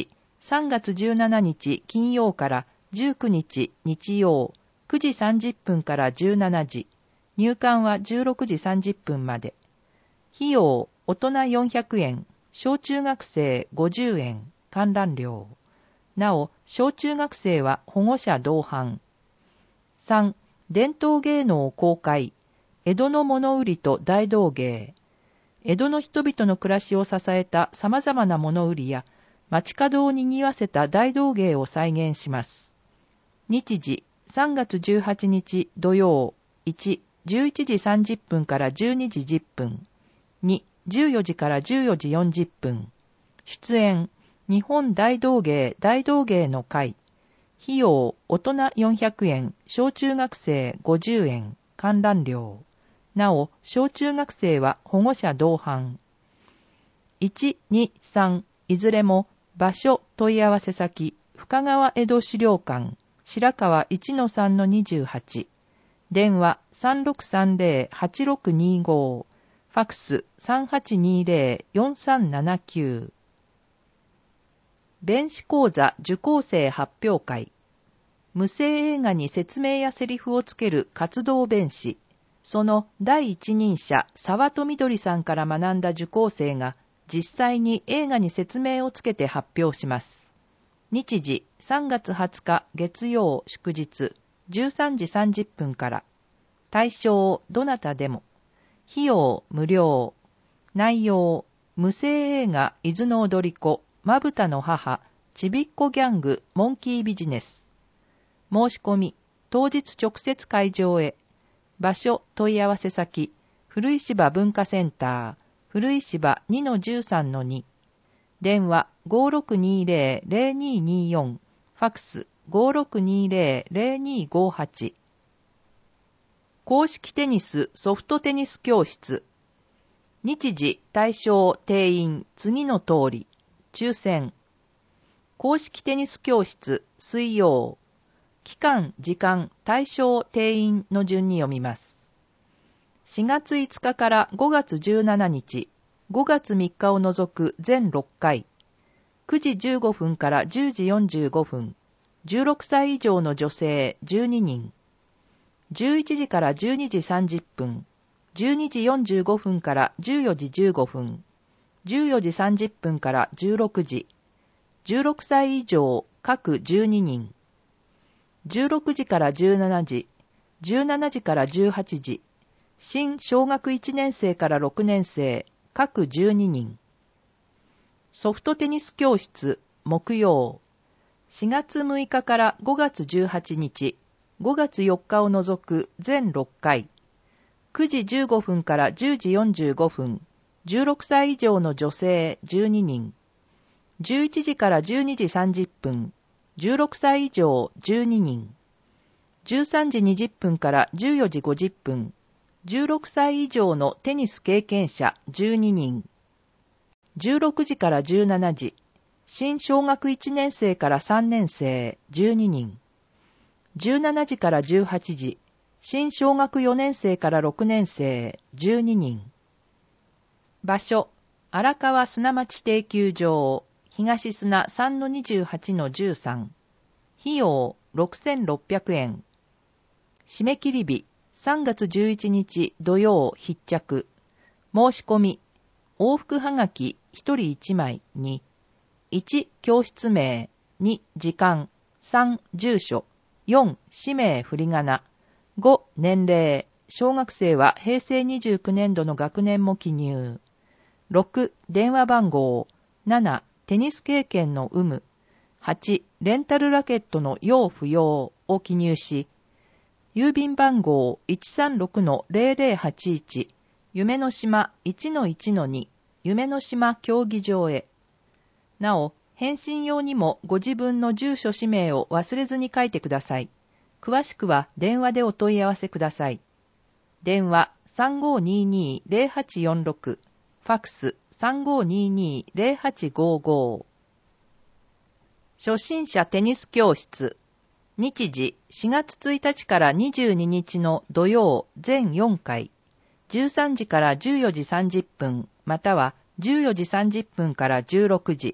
さんがつじゅうしちにち金曜からじゅうくにち日曜、くじさんじゅっぷんからじゅうしちじ、入館はじゅうろくじさんじゅっぷんまで。費用、大人よんひゃくえん、小中学生ごじゅうえん、観覧料。なお、小中学生は保護者同伴。さん、伝統芸能公開、江戸の物売りと大道芸。江戸の人々の暮らしを支えた様々な物売りや、街角を賑わせた大道芸を再現します。日時、さんがつじゅうはちにち土曜、いち、じゅういちじさんじゅっぷんからじゅうにじじゅっぷん、に、じゅうよじからじゅうよじよんじゅっぷん、出演、日本大道芸大道芸の会、費用、大人よんひゃくえん、小中学生ごじゅうえん、観覧料。なお、小中学生は保護者同伴。いち、に、さん、いずれも、場所、問い合わせ先、深川江戸資料館、白川 いちのさんのにじゅうはち、電話 さんろくさんぜろ はちろくにご、ファックス さんはちにぜろ よんさんななきゅう。弁士講座受講生発表会。無声映画に説明やセリフをつける活動弁士。その第一人者、沢戸みどりさんから学んだ受講生が、実際に映画に説明をつけて発表します。日時、さんがつはつか月曜祝日、じゅうさんじさんじゅっぷんから。対象、どなたでも。費用、無料。内容、無声映画、伊豆の踊り子、まぶたの母、ちびっこギャング、モンキービジネス。申し込み、当日直接会場へ。場所、問い合わせ先、古石芝文化センター、古石芝 にのじゅうさんのに。電話 ごろくにぜろ ぜろにによん、ファックス ごろくにぜろ ぜろにごはち。公式テニスソフトテニス教室。日時、対象、定員、次の通り。抽選。公式テニス教室、水曜。期間、時間、対象、定員の順に読みます。しがついつかからごがつじゅうしちにち、ごがつみっかを除く全ろっかい、くじじゅうごふんからじゅうじよんじゅうごふん、じゅうろくさい以上の女性じゅうににん、じゅういちじからじゅうにじさんじゅっぷん、じゅうにじよんじゅうごふんからじゅうよじじゅうごふん、じゅうよじさんじゅっぷんからじゅうろくじ、じゅうろくさい以上各じゅうににん、じゅうろくじからじゅうしちじ、じゅうしちじからじゅうはちじ、新小学いちねん生からろくねん生各じゅうににん。ソフトテニス教室木曜。しがつむいかからごがつじゅうはちにち、ごがつよっかを除く全ろっかい、くじじゅうごふんからじゅうじよんじゅうごふん、じゅうろくさい以上の女性じゅうににん、じゅういちじからじゅうにじさんじゅっぷん、じゅうろくさい以上じゅうににん、じゅうさんじにじゅっぷんからじゅうよじごじゅっぷん、じゅうろくさい以上のテニス経験者じゅうににん、じゅうろくじからじゅうしちじ、新小学いちねん生からさんねん生じゅうににん、じゅうしちじからじゅうはちじ、新小学よねん生からろくねん生じゅうににん。場所、荒川砂町定休場、東砂 さんのにじゅうはちのじゅうさん。費用ろくせんろっぴゃくえん。締め切り日、さんがつじゅういちにち土曜必着。申し込み、往復はがきひとりいちまいに、いち教室名、に時間、さん住所、よん氏名振り仮名、ご年齢、小学生はへいせいにじゅうきゅうねんどの学年も記入。ろく電話番号、ななテニス経験の有無、はちレンタルラケットの用不要を記入し、郵便番号 いちさんろくのぜろぜろはちいち 夢の島 いちのいちのに 夢の島競技場へ。なお、返信用にもご自分の住所氏名を忘れずに書いてください。詳しくは電話でお問い合わせください。電話 さんごににぜろはちよんろく、ファックス さんごににぜろはちごご。初心者テニス教室。日時しがつついたちからにじゅうににちの土曜全よんかい、じゅうさんじからじゅうよじさんじゅっぷんまたはじゅうよじさんじゅっぷんからじゅうろくじ、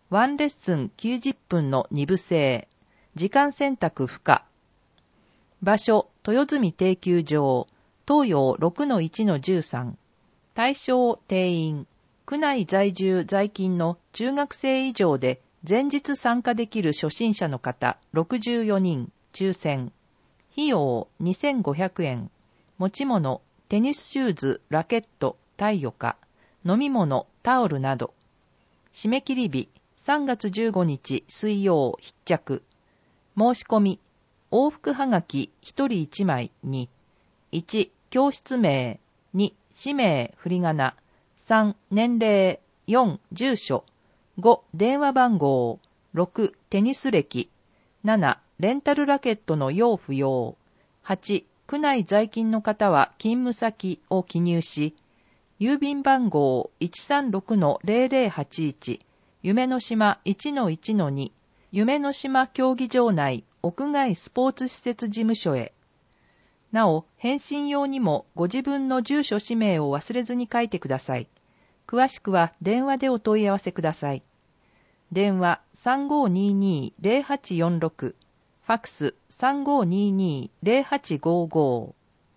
ワンレッスンきゅうじゅっぷんのに部制。時間選択不可。場所、豊住定休場。東洋 ろくのいちのじゅうさん。対象定員。区内在住在勤の中学生以上で前日参加できる初心者の方ろくじゅうよにん。抽選。費用にせんごひゃくえん。持ち物、テニスシューズ、ラケット、タイヨカ、飲み物、タオルなど。締め切り日、さんがつじゅうごにち水曜必着。申し込み、往復はがきひとりいちまいに、いち、教室名、に、氏名、振り仮名、さん、年齢、よん、住所、ご、電話番号、ろく、テニス歴、なな、レンタルラケットの用不要、はち、区内在勤の方は勤務先を記入し、郵便番号 いちさんろくのゼロゼロはちいち、夢の島 いちのいちのに、夢の島競技場内屋外スポーツ施設事務所へ。なお、返信用にもご自分の住所氏名を忘れずに書いてください。詳しくは電話でお問い合わせください。電話 さんごーにーにーゼロはちよんろく、ファックス さんごーにーにーゼロはちごーごー。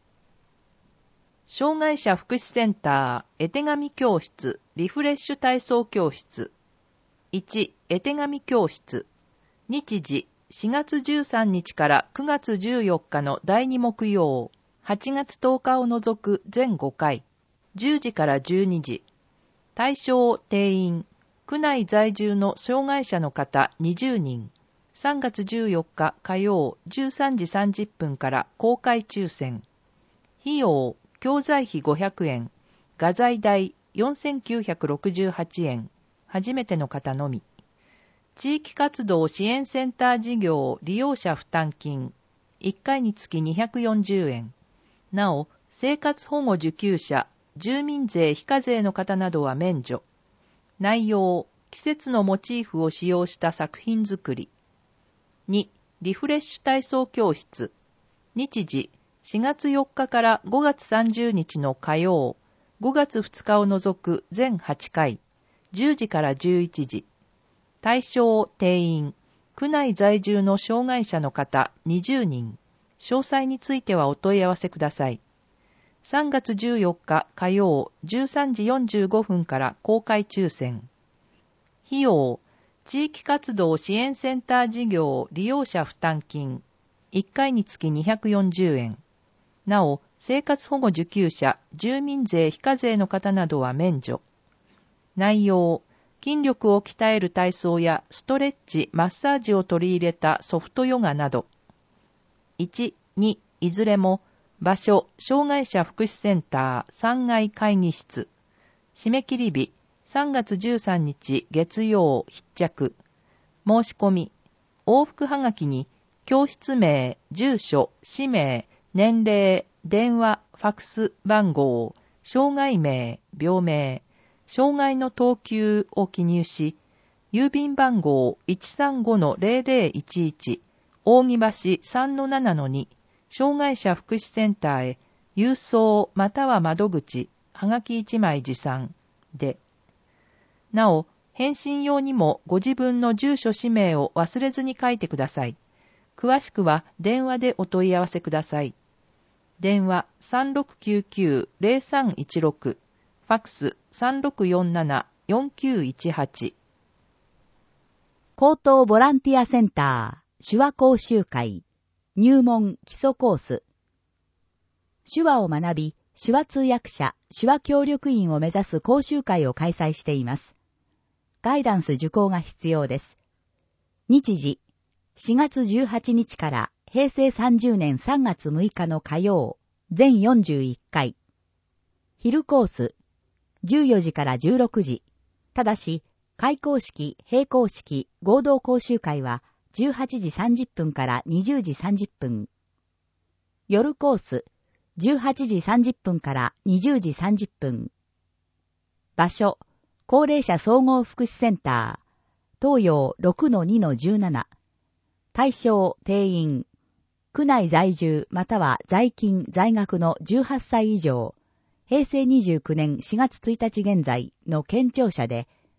障害者福祉センター絵手紙教室リフレッシュ体操教室。いち、絵手紙教室。日時しがつじゅうさんにちからくがつじゅうよっかのだいに木曜、はちがつとおかを除く全ごかい、じゅうじからじゅうにじ。対象定員、区内在住の障害者の方にじゅうにん。さんがつじゅうよっか火曜じゅうさんじさんじゅっぷんから公開抽選。費用、教材費ごひゃくえん、画材代よんせんきゅうひゃくろくじゅうはちえん、初めての方のみ。地域活動支援センター事業利用者負担金、いっかいにつきにひゃくよんじゅうえん。なお、生活保護受給者、住民税非課税の方などは免除。内容、季節のモチーフを使用した作品作り。に、リフレッシュ体操教室。日時、しがつよっかからごがつさんじゅうにちの火曜、ごがつふつかを除く全はちかい、じゅうじからじゅういちじ。対象定員、区内在住の障害者の方にじゅうにん。詳細についてはお問い合わせください。さんがつじゅうよっか火曜じゅうさんじよんじゅうごふんから公開抽選。費用、地域活動支援センター事業利用者負担金、いっかいにつきにひゃくよんじゅうえん。なお、生活保護受給者、住民税非課税の方などは免除。内容、筋力を鍛える体操やストレッチ、マッサージを取り入れたソフトヨガなど。いち、に、いずれも、場所、障害者福祉センターさんがい会議室。締め切り日、さんがつじゅうさんにち月曜必着。申し込み、往復はがきに、教室名、住所、氏名、年齢、電話、ファックス番号、障害名、病名、障害の等級を記入し、郵便番号 いちさんごのゼロゼロいちいち、扇橋 さんのななのに、障害者福祉センターへ、郵送または窓口、はがきいちまい持参で。なお、返信用にもご自分の住所氏名を忘れずに書いてください。詳しくは電話でお問い合わせください。電話 さんろくきゅうきゅうゼロさんいちろく、ファックス さんろくよんななよんきゅういちはち。 高等ボランティアセンター手話講習会入門基礎コース。手話を学び、手話通訳者、手話協力員を目指す講習会を開催しています。ガイダンス受講が必要です。日時、しがつじゅうはちにちからへいせいさんじゅうねんさんがつむいかの火曜、全よんじゅういっかい。昼コース、じゅうよじからじゅうろくじ。ただし、開講式、閉講式、合同講習会はじゅうはちじさんじゅっぷんからにじゅうじさんじゅっぷん。夜コース、じゅうはちじさんじゅっぷんからにじゅうじさんじゅっぷん。場所、高齢者総合福祉センター、東洋 ろくのにのじゅうなな。対象、定員、区内在住または在勤在学のじゅうはっさい以上、へいせいにじゅうきゅうねんしがつついたち現在の県庁舎で、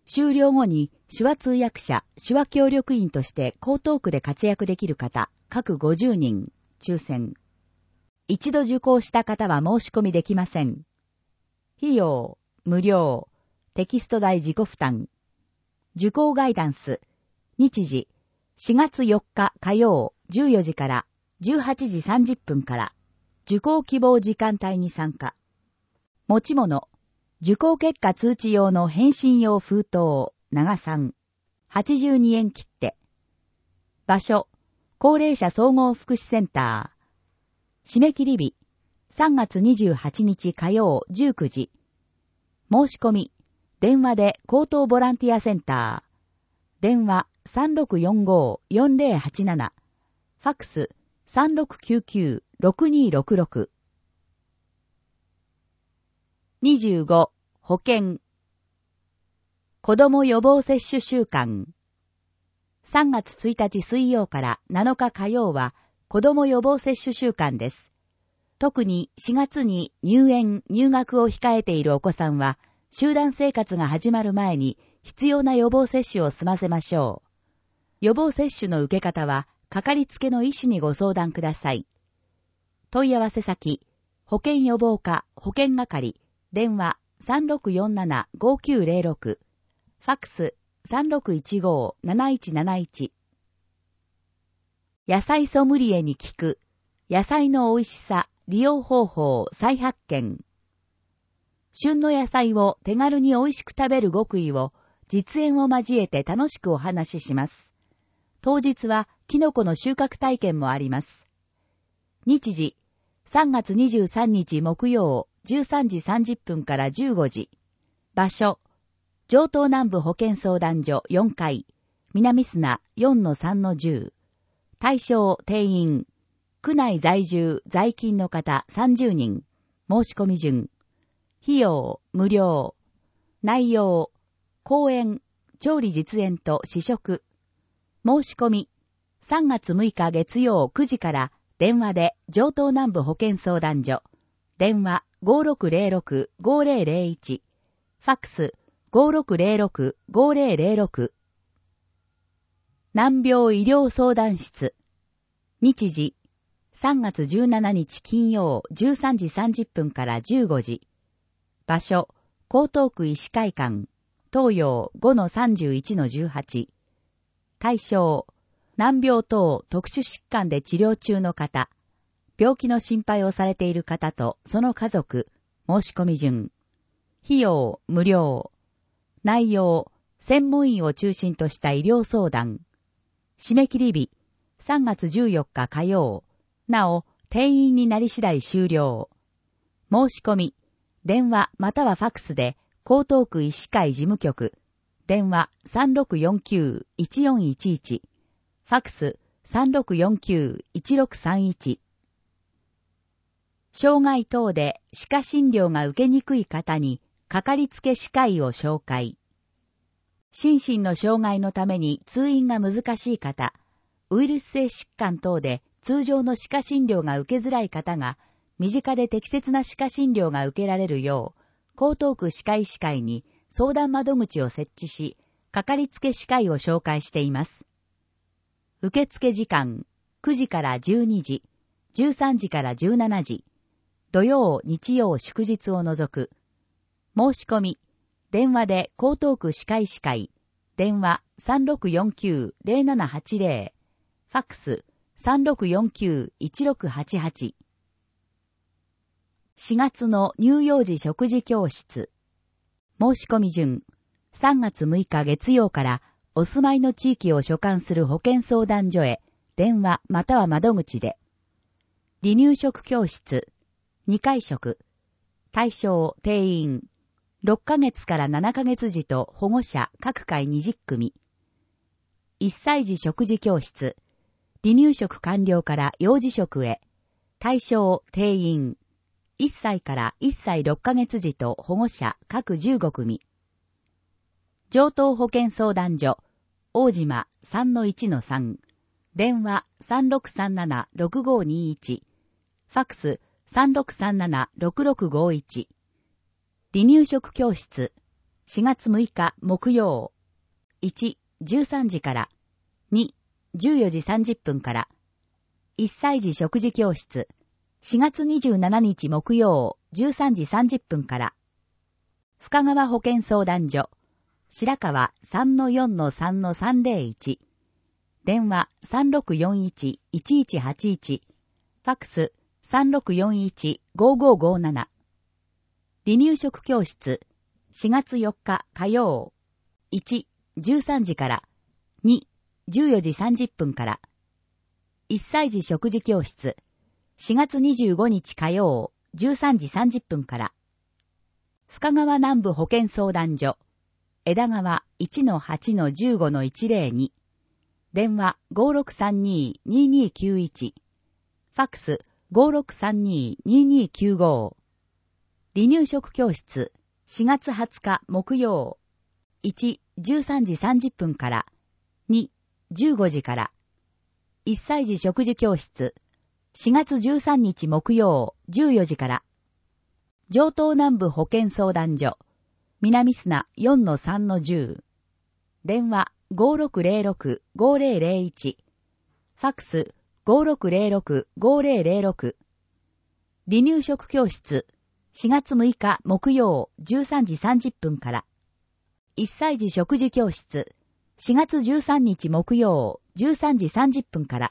終了後に手話通訳者、手話協力員として江東区で活躍できる方、各ごじゅうにん、抽選。一度受講した方は申し込みできません。費用、無料。テキスト代自己負担。受講ガイダンス。日時、しがつよっか火曜じゅうよじからじゅうはちじさんじゅっぷんから。受講希望時間帯に参加。持ち物。受講結果通知用の返信用封筒、長さん。はちじゅうにえん切手。場所、高齢者総合福祉センター。締め切り日、さんがつにじゅうはちにち火曜じゅうくじ。申し込み、電話で高等ボランティアセンター。電話 さんろくよんごーよんぜろはちなな。ファックス さんろくきゅうきゅうろくにろくろく。にじゅうご、保健。子ども予防接種週間。さんがつついたち水曜からなのか火曜は子ども予防接種週間です。特にしがつに入園・入学を控えているお子さんは、集団生活が始まる前に必要な予防接種を済ませましょう。予防接種の受け方は、かかりつけの医師にご相談ください。問い合わせ先、保健予防課保健係、電話 さんろくよんななごきゅうぜろろく、ファックス さんろくいちごーなないちなないち。野菜ソムリエに聞く、野菜の美味しさ、利用方法再発見。旬の野菜を手軽に美味しく食べる極意を実演を交えて楽しくお話しします。当日はキノコの収穫体験もあります。日時、さんがつにじゅうさんにち木曜じゅうさんじさんじゅっぷんからじゅうごじ。場所、城東南部保健相談所よんかい、南砂 よんのさんのじゅう。対象定員、区内在住在勤の方さんじゅうにん。申し込み順。費用、無料。内容、講演、調理実演と試食。申し込み、さんがつむいか月曜くじから電話で城東南部保健相談所。電話 ごろくぜろろくごぜろぜろいち。ファックス ごろくぜろろくごぜろぜろろく。難病医療相談室。日時、さんがつじゅうしちにち金曜じゅうさんじさんじゅっぷんからじゅうごじ。場所、江東区医師会館、東洋 ごのさんじゅういちのじゅうはち。対象、難病等特殊疾患で治療中の方、病気の心配をされている方とその家族、申し込み順。費用、無料。内容、専門医を中心とした医療相談。締め切り日、さんがつじゅうよっか火曜。なお、定員になり次第終了。申し込み、電話またはファックスで、江東区医師会事務局、電話 さんろくよんきゅういちよんいちいち、ファックス さんろくよんきゅういちろくさんいち。障害等で歯科診療が受けにくい方に、かかりつけ歯科医を紹介。心身の障害のために通院が難しい方、ウイルス性疾患等で通常の歯科診療が受けづらい方が、身近で適切な歯科診療が受けられるよう、江東区歯科医師会に相談窓口を設置し、かかりつけ歯科医を紹介しています。受付時間、くじからじゅうにじ、じゅうさんじからじゅうしちじ、土曜、日曜、祝日を除く。申し込み、電話で江東区歯科医師会、電話 さんろくよんきゅうぜろななはちぜろ、ファックス さんろくよんきゅういちろくはちはち。しがつの乳幼児食事教室。申し込み順。さんがつむいか月曜からお住まいの地域を所管する保健相談所へ電話または窓口で。離乳食教室。にかい食。対象定員。ろっかげつからななかげつ児と保護者各回にじゅっくみ。いっさい児食事教室。離乳食完了から幼児食へ。対象定員。いっさいからいっさいろっかげつ児と保護者各じゅうごくみ。城東保健相談所、大島 さんのいちのさん、電話 さんろくさんななろくごにいち、ファックス さんろくさんななろくろくごいち。離乳食教室、 しがつむいか木曜。いち、じゅうさんじから。に、じゅうよじさんじゅっぷんから。いっさい児食事教室。しがつにじゅうしちにち木曜、じゅうさんじさんじゅっぷんから。深川保健相談所。白川 さんのよんのさんのさんぜろいち。電話 さんろくよんいちいちいちはちいち。ファックス さんろくよんいちごごごなな。離乳食教室。しがつよっか火曜。いち、じゅうさんじから。に、じゅうよじさんじゅっぷんから。いっさい児食事教室。しがつにじゅうごにち火曜。じゅうさんじさんじゅっぷんから。深川南部保健相談所。枝川 いちのはちのじゅうごのいちぜろに。電話 ごろくさんにににきゅういち。ファックス ごろくさんにににきゅうご。離乳食教室。しがつはつか木曜。いち、じゅうさんじさんじゅっぷんから。に、じゅうごじから。いっさい児食事教室。しがつじゅうさんにち木曜、じゅうよじから。上東南部保健相談所。南砂 よんのさんのじゅう。電話 ごろくぜろろくごぜろぜろいち。ファックス ごろくぜろろくごぜろぜろろく。離乳食教室。しがつむいか木曜じゅうさんじさんじゅっぷんから。いっさい児食事教室。しがつじゅうさんにち木曜じゅうさんじさんじゅっぷんから。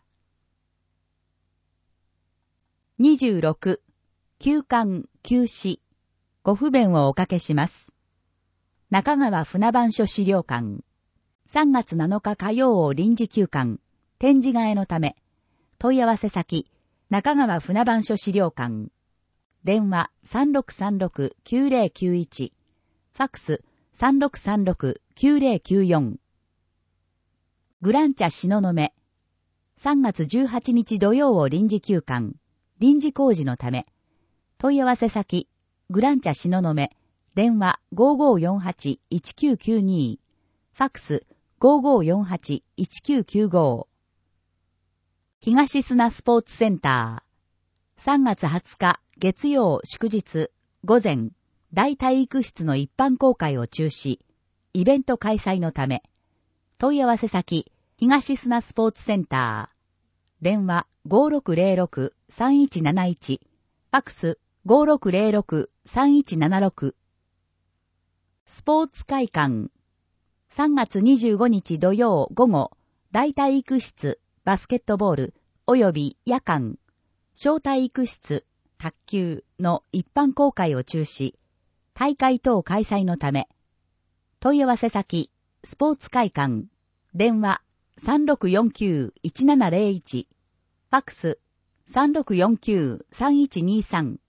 にじゅうろく、休館、休止。ご不便をおかけします。中川船番所資料館。さんがつなのか火曜を臨時休館、展示替えのため。問い合わせ先、中川船番所資料館。電話 さんろくさんろくきゅうぜろきゅういち。ファックス さんろくさんろくきゅうぜろきゅうよん。グランチャ東雲。さんがつじゅうはちにち土曜を臨時休館、臨時工事のため。問い合わせ先、グランチャ東雲。電話 ごごよんはちいちきゅうきゅうに。ファックス ごごよんはちいちきゅうきゅうご。東砂スポーツセンター。さんがつはつか月曜祝日午前、大体育室の一般公開を中止、イベント開催のため。問い合わせ先、東砂スポーツセンター。電話 ごろくぜろろくさんいちなないち。ファックス ごろくぜろろくさんいちななろく。スポーツ会館。さんがつにじゅうごにち土曜午後、大体育室、バスケットボール、および夜間、小体育室、卓球の一般公開を中止、大会等開催のため。問い合わせ先、スポーツ会館。電話 さんろくよんきゅういちななぜろいち。ファックス さんろくよんきゅうさんいちにさん。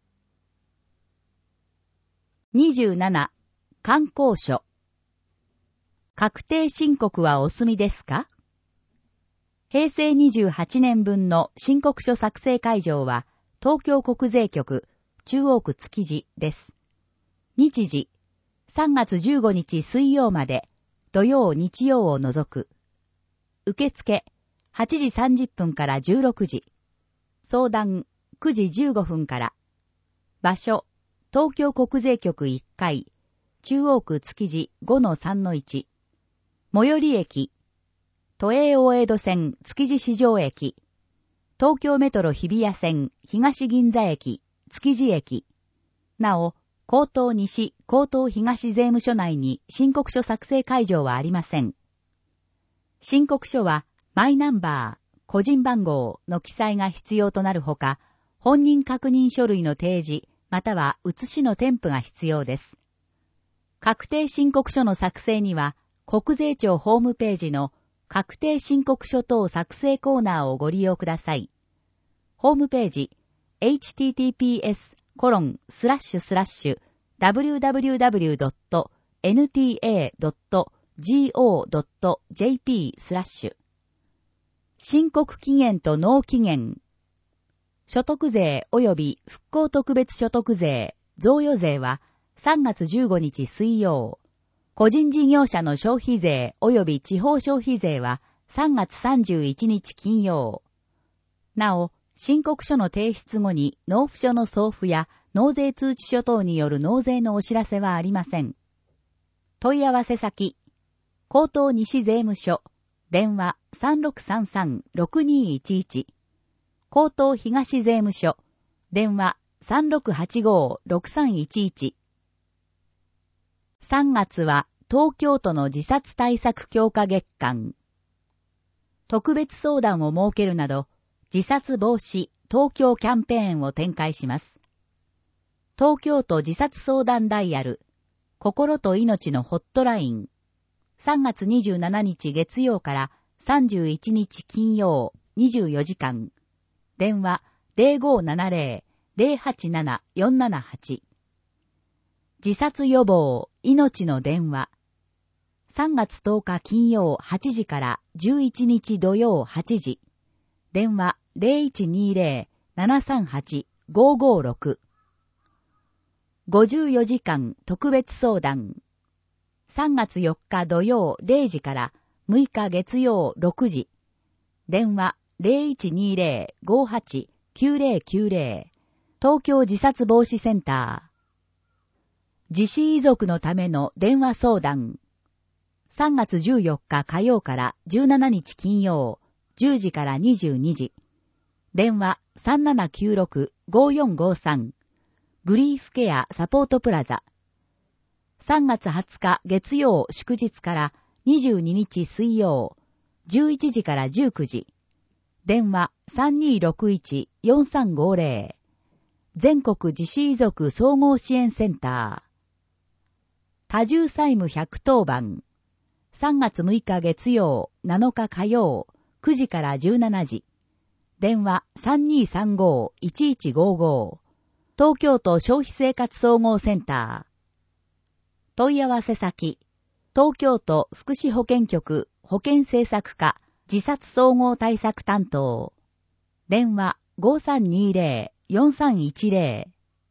にじゅうなな、観光所。確定申告はお済みですか？へいせいにじゅうはちねんぶんの申告書作成会場は、東京国税局、中央区築地です。日時、さんがつじゅうごにち水曜まで、土曜日曜を除く。受付、はちじさんじゅっぷんからじゅうろくじ。相談、くじじゅうごふんから。場所、東京国税局いっかい、中央区築地 ごのさんのいち。最寄り駅、都営大江戸線築地市場駅、東京メトロ日比谷線東銀座駅、築地駅。なお、江東西、江東東税務署内に申告書作成会場はありません。申告書は、マイナンバー、個人番号の記載が必要となるほか、本人確認書類の提示、または写しの添付が必要です。確定申告書の作成には、国税庁ホームページの確定申告書等作成コーナーをご利用ください。ホームページ、エイチティーティーピーエスコロンスラッシュスラッシュダブリューダブリューダブリュードットエヌティーエードットジーオードットジェーピー スラッシュ。申告期限と納期限。所得税及び復興特別所得税、贈与税はさんがつじゅうごにち水曜。個人事業者の消費税及び地方消費税はさんがつさんじゅういちにち金曜。なお、申告書の提出後に納付書の送付や納税通知書等による納税のお知らせはありません。 問い合わせ先、江東西税務署、電話 さんろくさんさんろくにいちいち、江東東税務署、電話 さんろくはちごろくさんいちいち。さんがつは東京都の自殺対策強化月間。特別相談を設けるなど、自殺防止東京キャンペーンを展開します。東京都自殺相談ダイヤル、心と命のホットライン、さんがつにじゅうしちにち月曜からさんじゅういちにち金曜にじゅうよじかん、電話 ゼロごーななゼロ ゼロはちなな よんななはち。自殺予防命の電話、さんがつとおか金曜はちじからじゅういちにち土曜はちじ、電話 ゼロいちにゼロ ななさんはち ごーごーろく。ごじゅうよじかん特別相談、さんがつよっか土曜れいじからむいか月曜ろくじ、電話 ゼロいちにゼロ ごーはち きゅうゼロきゅうゼロ、東京自殺防止センター。自死遺族のための電話相談、さんがつじゅうよっか火曜からじゅうしちにち金曜じゅうじからにじゅうにじ、電話 さんななきゅうろく ごーよんごーさん、グリーフケアサポートプラザ。さんがつはつか月曜祝日からにじゅうににち水曜じゅういちじからじゅうくじ、電話 さんにーろくいち よんさんごゼロ、全国自死遺族総合支援センター。多重債務ひゃくとおばん、さんがつむいか月曜なのか火曜くじからじゅうしちじ、電話 さんにーさんご いちいちごーごー、東京都消費生活総合センター。問い合わせ先、東京都福祉保健局保健政策課自殺総合対策担当。電話 ごーさんにゼロ よんさんいちゼロ。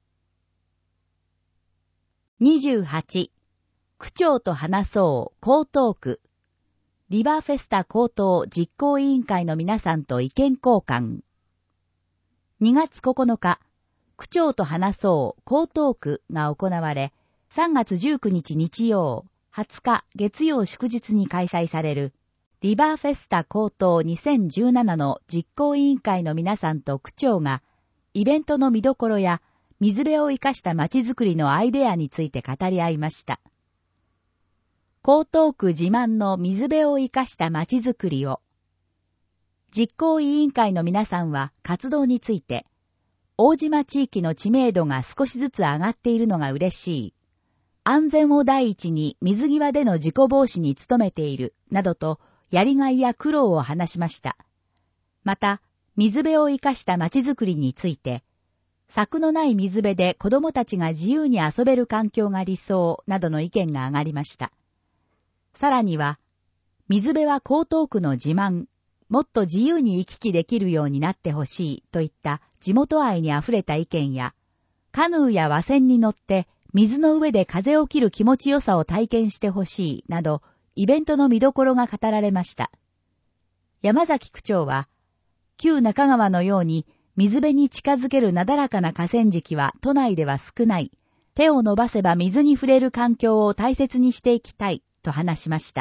にじゅうはち、区長と話そう江東区。リバーフェスタ江東実行委員会の皆さんと意見交換。にがつここのか、区長と話そう江東区が行われ、さんがつじゅうくにち日曜、はつか月曜祝日に開催される、リバーフェスタ江東にせんじゅうななの実行委員会の皆さんと区長が、イベントの見どころや水辺を生かした街づくりのアイデアについて語り合いました。江東区自慢の水辺を生かした街づくりを。実行委員会の皆さんは活動について、大島地域の知名度が少しずつ上がっているのが嬉しい。安全を第一に水際での事故防止に努めている、などとやりがいや苦労を話しました。また、水辺を生かした街づくりについて、柵のない水辺で子供たちが自由に遊べる環境が理想、などの意見が上がりました。さらには、水辺は江東区の自慢、もっと自由に行き来できるようになってほしいといった地元愛にあふれた意見や、カヌーや和船に乗って水の上で風を切る気持ちよさを体験してほしいなど、イベントの見どころが語られました。山崎区長は、旧中川のように水辺に近づけるなだらかな河川敷は都内では少ない。手を伸ばせば水に触れる環境を大切にしていきたいと話しました。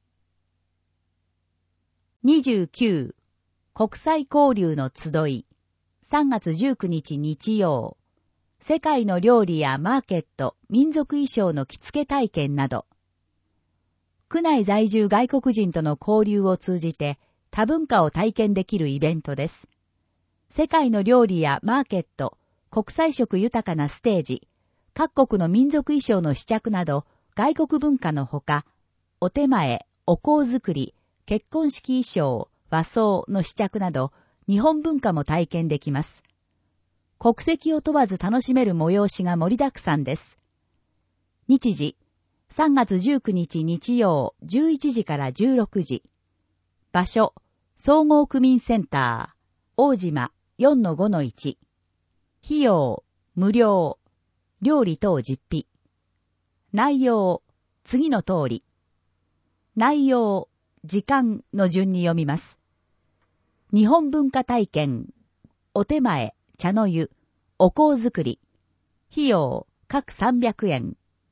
にじゅうきゅう、国際交流の集い、さんがつじゅうくにち日曜、世界の料理やマーケット、民族衣装の着付け体験など、区内在住外国人との交流を通じて多文化を体験できるイベントです。世界の料理やマーケット、国際色豊かなステージ、各国の民族衣装の試着など、外国文化のほか、お手前、お香作り、結婚式衣装、和装の試着など、日本文化も体験できます。国籍を問わず楽しめる催しが盛りだくさんです。日時、さんがつじゅうくにち日曜じゅういちじからじゅうろくじ。場所、総合区民センター、大島 よんのごのいち。費用、無料。料理等実費。内容、次の通り。内容、時間の順に読みます。日本文化体験、お手前、茶の湯、お香作り。費用、各さんびゃくえん。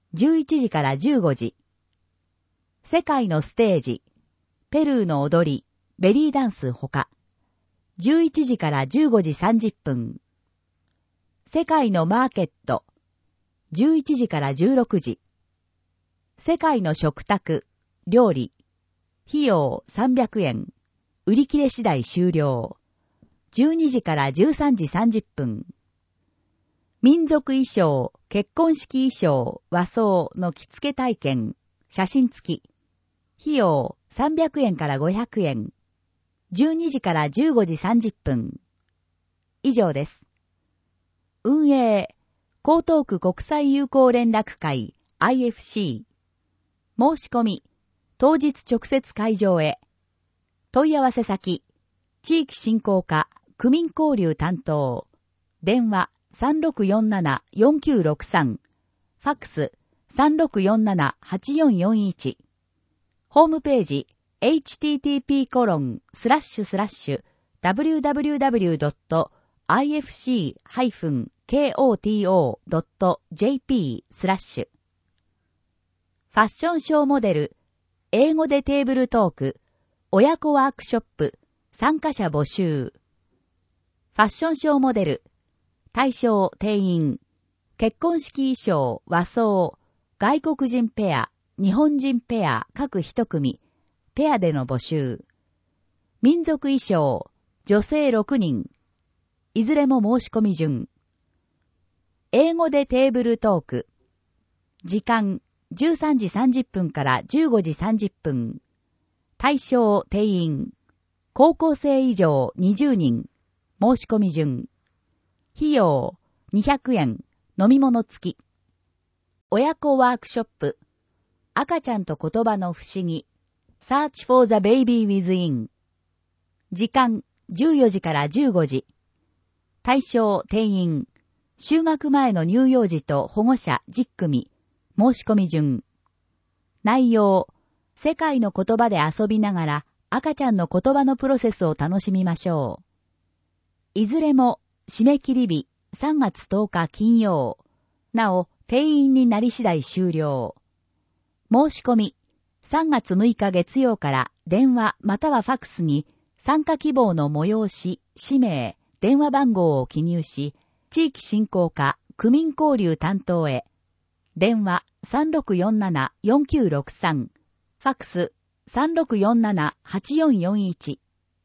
じゅういちじからじゅうごじ。世界のステージ、ペルーの踊り、ベリーダンスほか、じゅういちじからじゅうごじさんじゅっぷん。世界のマーケット、じゅういちじからじゅうろくじ。世界の食卓、料理、費用さんびゃくえん、売り切れ次第終了。じゅうにじからじゅうさんじさんじゅっぷん。民族衣装、結婚式衣装、和装の着付け体験、写真付き。費用さんびゃくえんからごひゃくえん。じゅうにじからじゅうごじさんじゅっぷん。以上です。運営、江東区国際友好連絡会 アイエフシー。申し込み、当日直接会場へ。問い合わせ先、地域振興課、区民交流担当。電話 さんろくよんななよんきゅうろくさん。ファックス さんろくよんななはちよんよんいち。ホームページ エイチティーティーピーコロンスラッシュスラッシュダブリューダブリューダブリュードットアイエフシーハイフンケーオーティーオードットジェーピー スラッシュ。ファッションショーモデル、英語でテーブルトーク、親子ワークショップ、参加者募集。ファッションショーモデル、対象定員、結婚式衣装、和装、外国人ペア、日本人ペア各一組、ペアでの募集。民族衣装、女性ろくにん。いずれも申し込み順。英語でテーブルトーク。時間、じゅうさんじさんじゅっぷんからじゅうごじさんじゅっぷん。対象定員。高校生以上にじゅうにん。申し込み順。費用にひゃくえん。飲み物付き。親子ワークショップ。赤ちゃんと言葉の不思議。Search for the baby within。時間じゅうよじからじゅうごじ。対象定員。就学前の乳幼児と保護者じゅっくみ。申し込み順。内容。世界の言葉で遊びながら赤ちゃんの言葉のプロセスを楽しみましょう。いずれも締め切り日さんがつとおか金曜。なお、定員になり次第終了。申し込み。さんがつむいか月曜から電話またはファックスに参加希望の催し、氏名、電話番号を記入し、地域振興課、区民交流担当へ。電話 さんろくよんななよんきゅうろくさん。ファックス さんろくよんななはちよんよんいち。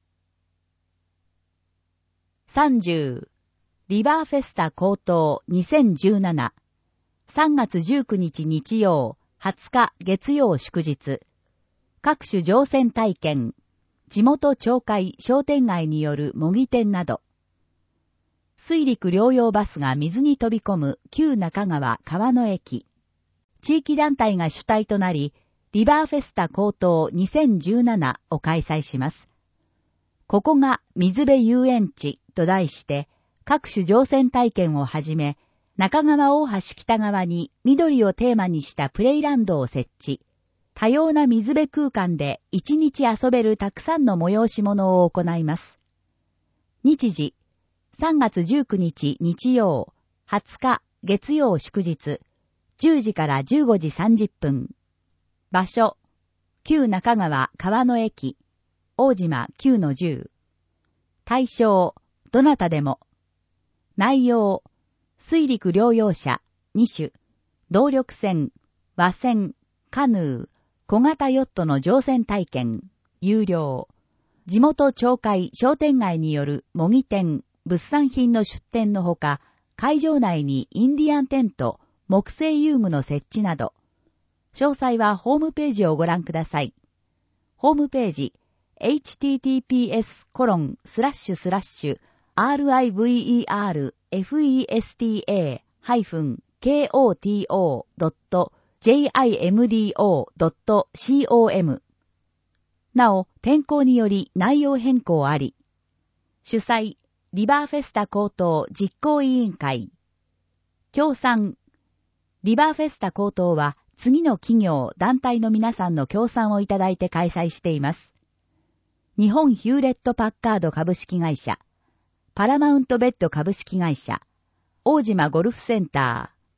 さんじゅう。リバーフェスタ高等にせんじゅうなな。さんがつじゅうくにち日曜、はつか月曜祝日。各種乗船体験。地元町会商店街による模擬店など。水陸両用バスが水に飛び込む旧中川川の駅。地域団体が主体となり、リバーフェスタ高等にせんじゅうななを開催します。ここが水辺遊園地と題して、各種乗船体験をはじめ、中川大橋北側に緑をテーマにしたプレイランドを設置。多様な水辺空間で一日遊べるたくさんの催し物を行います。日時、さんがつじゅうくにち日曜、はつか月曜祝日、じゅうじからじゅうごじさんじゅっぷん。場所、旧中川川の駅、大島 きゅうのじゅう。対象、どなたでも。内容、水陸両用車にしゅ、動力船、和船、カヌー、小型ヨットの乗船体験、有料。地元町会商店街による模擬店、物産品の出店のほか、会場内にインディアンテント、木製遊具の設置など。詳細はホームページをご覧ください。ホームページ、エイチティーティーピーエスコロンスラッシュスラッシュアールアイブイイーアールエフイーエスティーエーハイフンケーオーティーオードットジェイアイエムディーオードットコム。なお、天候により内容変更あり。主催、リバーフェスタ高等実行委員会。協賛。リバーフェスタ高等は次の企業、団体の皆さんの協賛をいただいて開催しています。日本ヒューレットパッカード株式会社、パラマウントベッド株式会社、大島ゴルフセンター、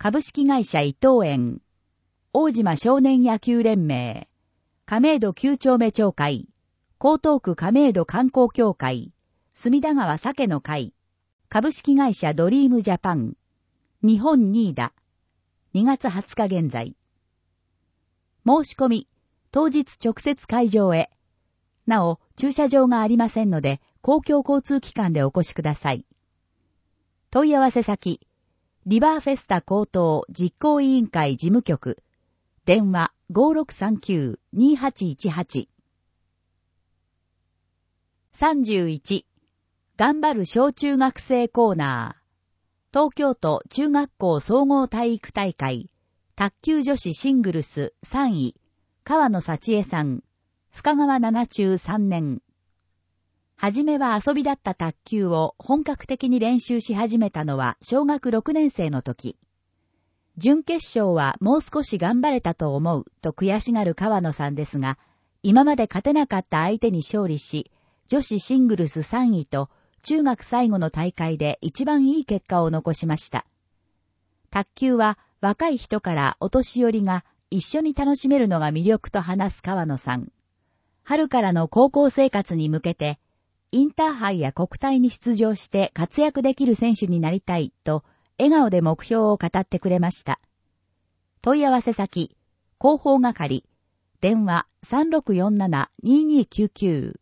株式会社伊藤園、大島少年野球連盟、亀戸きゅう丁目町会、江東区亀戸観光協会、隅田川酒の会、株式会社ドリームジャパン、日本ニーダ、にがつはつか現在。申し込み、当日直接会場へ。なお、駐車場がありませんので、公共交通機関でお越しください。問い合わせ先、リバーフェスタ高等実行委員会事務局、電話 ごーろくさんきゅう にーはちいちはち。さんじゅういち、頑張る小中学生コーナー。東京都中学校総合体育大会、卓球女子シングルスさんい、川野幸恵さん、深川七中さんねん。はじめは遊びだった卓球を本格的に練習し始めたのは小学ろくねん生の時。準決勝はもう少し頑張れたと思うと悔しがる川野さんですが、今まで勝てなかった相手に勝利し、女子シングルスさんいと中学最後の大会で一番いい結果を残しました。卓球は若い人からお年寄りが一緒に楽しめるのが魅力と話す川野さん。春からの高校生活に向けて、インターハイや国体に出場して活躍できる選手になりたいと、笑顔で目標を語ってくれました。問い合わせ先、広報係、電話 さんろくよんなな にーにーきゅうきゅう。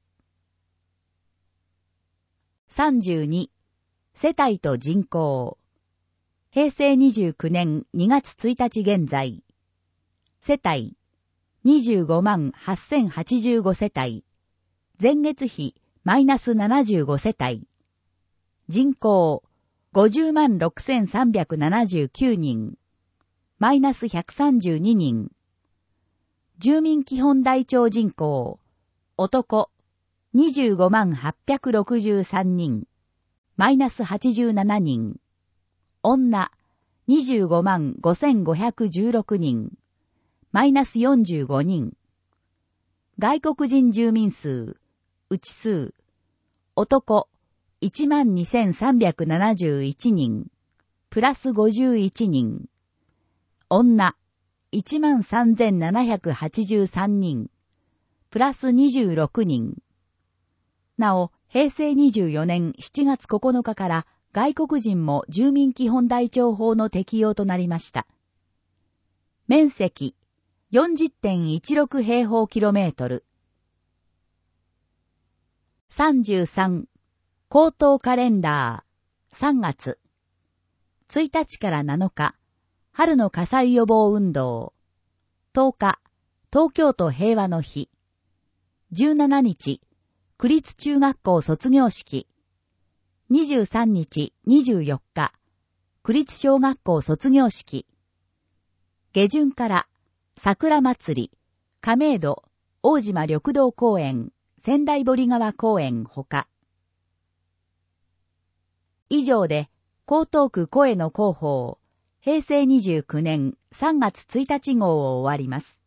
さんじゅうに、世帯と人口。平成にじゅうきゅうねんにがつついたち現在。世帯、にじゅうごまんはっせんはちじゅうご世帯。前月比、マイナスななじゅうご世帯。人口、ごじゅうまんろくせんさんびゃくななじゅうきゅうにん。マイナスひゃくさんじゅうににん。住民基本台帳人口、男、にじゅうごまんはっぴゃくろくじゅうさんにん。マイナスはちじゅうななにん。女、にじゅうごまんごせんごひゃくじゅうろくにん。マイナスよんじゅうごにん。外国人住民数、うち数、男、いちまんにせんさんびゃくななじゅういちにん、プラスごじゅういちにん。女、いちまんさんぜんななひゃくはちじゅうさんにん、プラスにじゅうろくにん。なお、平成にじゅうよねんしちがつここのかから外国人も住民基本台帳法の適用となりました。面積、よんじゅってんいちろく 平方キロメートル。さんじゅうさん、高等カレンダー、さんがつ。ついたちからなのか、春の火災予防運動。とおか、東京都平和の日。じゅうしちにち、区立中学校卒業式。にじゅうさんにち、にじゅうよっか、区立小学校卒業式。下旬から、桜祭り、亀戸、大島緑道公園、仙台堀川公園ほか。以上で、江東区声の広報、平成にじゅうきゅうねんさんがつついたち号を終わります。